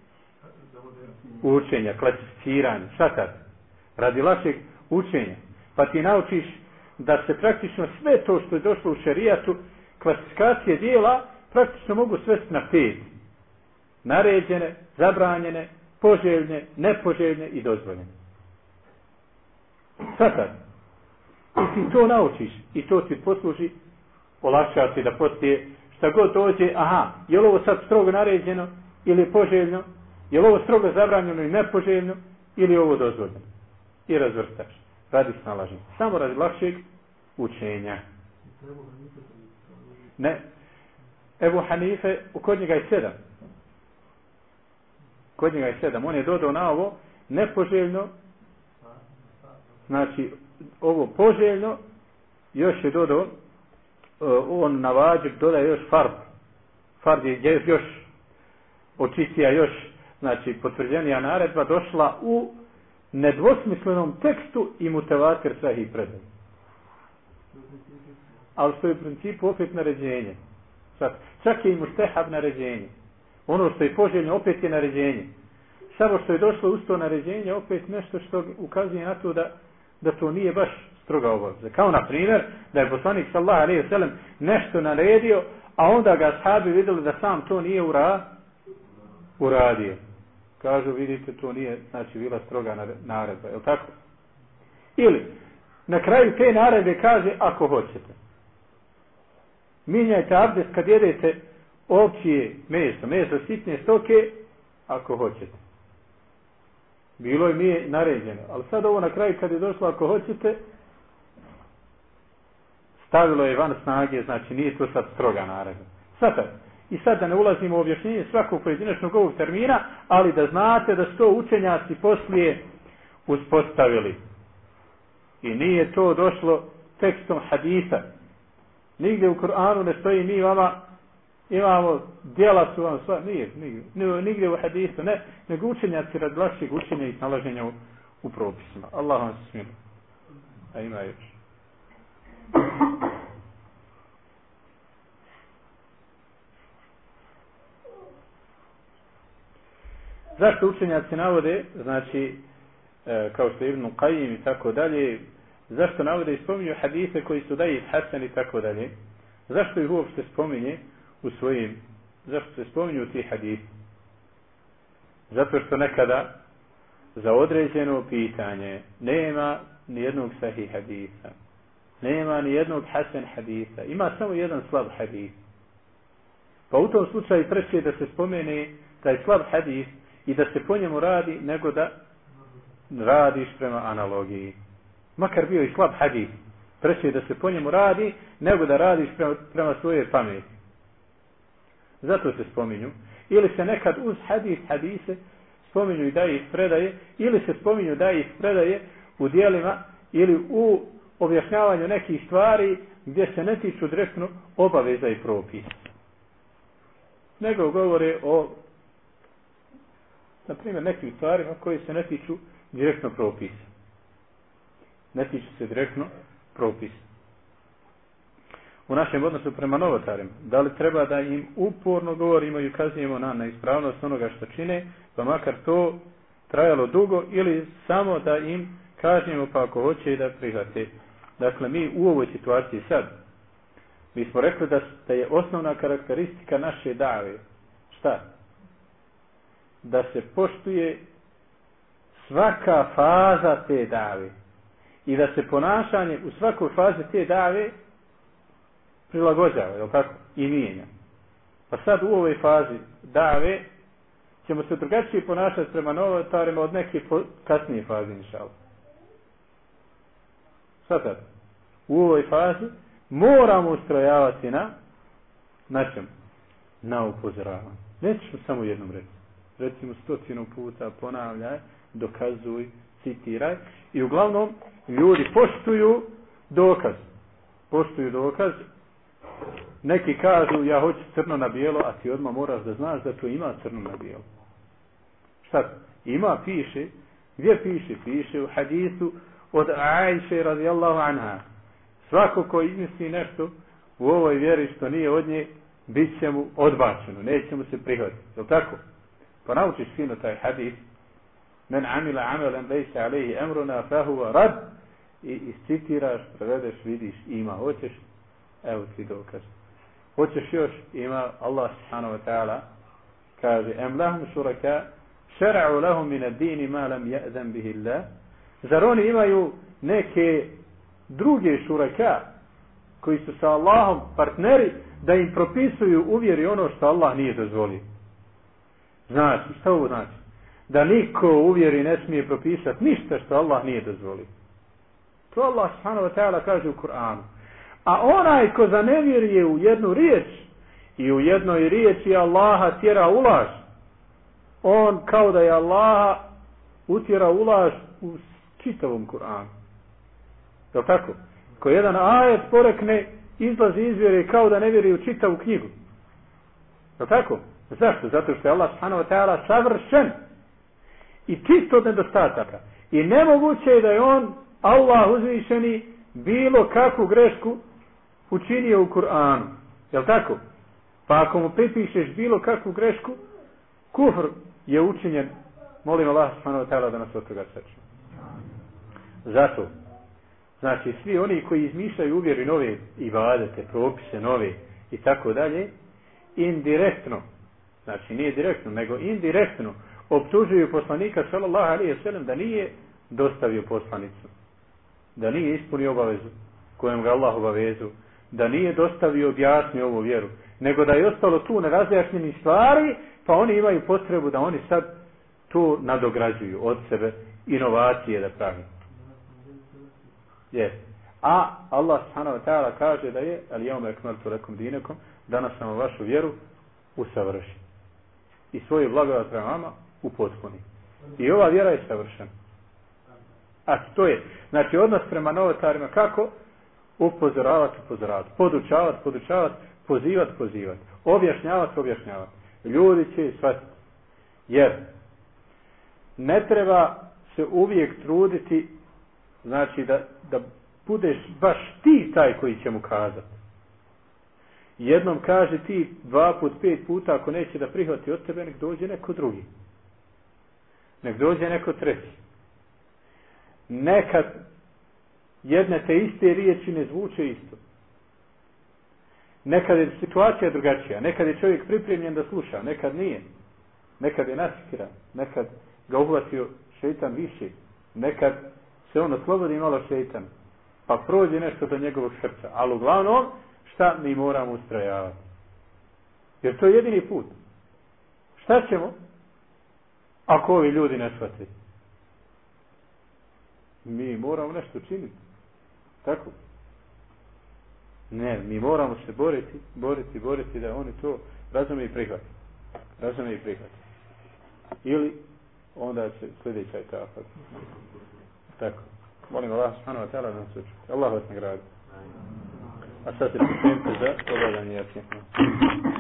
učenja, klasificiranja. Sad. Radi lakšeg učenja. Pa ti naučiš da se praktično sve to što je došlo u šerijatu, klasifikacije dijela, praktično mogu svesti na pet. Naređene, zabranjene, poželjne, nepoželjne i dozvoljene. Sad, i ti to naučiš i to ti posluži, olakšava ti da poslije šta god dođe, aha, je li ovo sad strogo naređeno ili je poželjno, je li ovo strogo zabranjeno i nepoželjno ili je ovo dozvoljeno. I razvrstaš. Radi snalaženja. Samo radi lakšeg učenja. Ne. Ebu Hanife, kod njega je sedam. Kod njega je sedam. On je dodao na ovo nepoželjno, znači ovo poželjno, još je dodao, on na vađib dodaje još fard. Fard je još očistija, još, znači potvrđenija naredba došla u nedvosmislenom tekstu i mutevatir sahih predaj. Ali što je u principu opet naređenje. Čak, čak je i mustehab naređenje. Ono što je poželjno opet je naređenje. Samo što je došlo uz to naređenje opet nešto što ukazuje na to da, da to nije baš stroga obaveza. Kao na primjer da je poslanik sallallahu alejhi ve sellem nešto naredio, a onda ga ashabi vidjeli da sam to nije ura, uradio. Kažu, vidite, to nije, znači, bila stroga naredba, je li tako? Ili, na kraju te naredbe kaže, ako hoćete. Minjajte abdest kad jedete ovčije meso, meso sitne stoke, ako hoćete. Bilo je mi je naređeno, ali sad ovo na kraju kad je došlo, ako hoćete, stavilo je van snage, znači nije to sad stroga naredba. Sad, i sad da ne ulazimo u objašnjenje svakog pojedinačnog ovog termina, ali da znate da su to učenjaci poslije uspostavili. I nije to došlo tekstom hadisa. Nigdje u Kur'anu ne stoji mi vama imamo djela su vam sva, nije, nigdje, nigdje u hadisu, ne, nego učenjaci rad lakšeg učenja i nalaženja u, u propisima. Allah vam se smiluje. A ima još. Zašto učenjaci navode, znači, e, kao što je Ibn Qajim i tako dalje, zašto navode i spominju hadise koji su daji hasan i tako dalje? Zašto ih uopšte spominje u svojim, zašto se spominju ti hadisi? Zato što nekada za određeno pitanje nema ni jednog sahih hadisa, nema ni jednog hasan hadisa, ima samo jedan slab hadis. Pa u tom slučaju preče da se spomene taj slab hadis i da se po njemu radi, nego da radiš prema analogiji. Makar bio i slab hadis, preče da se po njemu radi, nego da radiš prema, prema svoje pameti. Zato se spominju. Ili se nekad uz hadis, hadise, spominju i daje ih predaje, ili se spominju daje ih predaje u dijelima, ili u objašnjavanju nekih stvari gdje se ne tiču direktno obaveza i propisa. Nego govore o, na primjer, nekim stvarima koji se ne tiču direktno propisa. Ne tiču se direktno propisa. u našem odnosu prema novotarima. Da li treba da im uporno govorimo i ukazujemo na neispravnost onoga što čine, pa makar to trajalo dugo, ili samo da im kažemo pa ako hoće da prihvate. Dakle, mi u ovoj situaciji sad, mi smo rekli da, da je osnovna karakteristika naše dave. Šta? Da se poštuje svaka faza te dave. I da se ponašanje u svakoj fazi te dave prilagođava, je li tako? I mijenja. Pa sad u ovoj fazi dave ćemo se drugačije ponašati prema novotarima od neke kasnije faze, inšallah. Sad tad, u ovoj fazi moramo ustrojavati na na čemu? Na upozoravanje. Nećemo samo jednom reći. Recimo stotinu puta ponavljaj, dokazuj, citiraj. I uglavnom ljudi poštuju dokaz. Poštuju dokaz. Neki kažu ja hoću crno na bijelo, a ti odmah moraš da znaš da to ima crno na bijelo. Šta? Ima, piše. Gdje piše? Piše u hadisu od Ajše radijallahu anha. Svako ko izmisli nešto u ovoj vjeri što nije od nje, bit će mu odbačeno. Neće mu se prihvatiti. Je li tako? Pa naučiš fino taj hadis. Men amila amalan lejse alejhi emruna fahuva rad. I iscitiraš, prevedeš, vidiš, ima. Hoćeš? Evo ti dokaz. Hoćeš još? Ima Allah subhanahu wa ta'ala kaže em lahum šuraka šera'u lahum min ad-dini ma lam ya'zan bihi Allah. Zar oni imaju neke druge šuraka koji su sa Allahom partneri da im propisuju u vjeri ono što Allah nije dozvolio? Znači, šta ovo znači? Da niko u vjeri ne smije propisati ništa što Allah nije dozvolio. To Allah subhanahu wa ta'ala kaže u Kur'anu. A onaj ko zanevjeruje u jednu riječ i u jednoj riječi Allaha tjera u laž, on kao da je Allaha utjera u laž u čitavom Kur'anu. Je li tako? Ko jedan ajet porekne, izlazi iz vjere kao da ne vjeruje u čitavu knjigu. Je li tako? Zašto? Zato što je Allah subhanahu wa ta'ala savršen i čist od nedostataka. I nemoguće je da je on, Allah uzvišeni, bilo kakvu grešku učinio u Kur'anu. Je li tako? Pa ako mu pripišeš bilo kakvu grešku, kufr je učinjen. Molim Allah subhanahu wa ta'ala da nas od toga sačuva. Zato, znači svi oni koji izmišljaju u vjeri nove ibadete, propise nove i tako dalje, indirektno, znači nije direktno, nego indirektno optužuju poslanika sallallahu alejhi ve sellem da nije dostavio poslanicu, da nije ispunio obavezu kojom ga Allah obavezu, da nije dostavio objasnio ovu vjeru, nego da je ostalo tu nerazjašnjeni stvari, pa oni imaju potrebu da oni sad tu nadograđuju od sebe inovacije da pravi. Yes. A Allah subhanahu wa ta'ala kaže da je al yawma akmaltu lakum dinakum, danas sam vašu vjeru usavršio i svoje blagodat prema vama upotpuni. I ova vjera je savršena. A to je, znači odnos prema novotarima kako? Upozoravati, upozoravati, podučavati, podučavati, pozivati, pozivati, objašnjavati, objašnjavati. Ljudi će shvatiti. Jer ne treba se uvijek truditi, znači da, da budeš baš ti taj koji će mu kazati. Jednom kaže ti dva put, pet puta, ako neće da prihvati od tebe, nek dođe neko drugi. Nek dođe neko treći. Nekad jedne te iste riječi ne zvuče isto. Nekad je situacija drugačija. Nekad je čovjek pripremljen da sluša, nekad nije. Nekad je nasikiran, nekad ga uhvatio šeitan više. Nekad se on oslobodi malo šeitan, pa prođe nešto do njegovog srca. Ali uglavnom, šta mi moramo ustrajavati? Jer to je jedini put. Šta ćemo ako ovi ljudi ne shvate? Mi moramo nešto činiti. Tako? Ne, mi moramo se boriti, boriti, boriti da oni to razume i prihvati. Razume i prihvati. Ili onda će sljedeća etapa. Tako. Molim Allah subhanahu wa ta'ala da nas učiti. Allah vas nagradi. A sad se pripremite za obavljanje jasnije.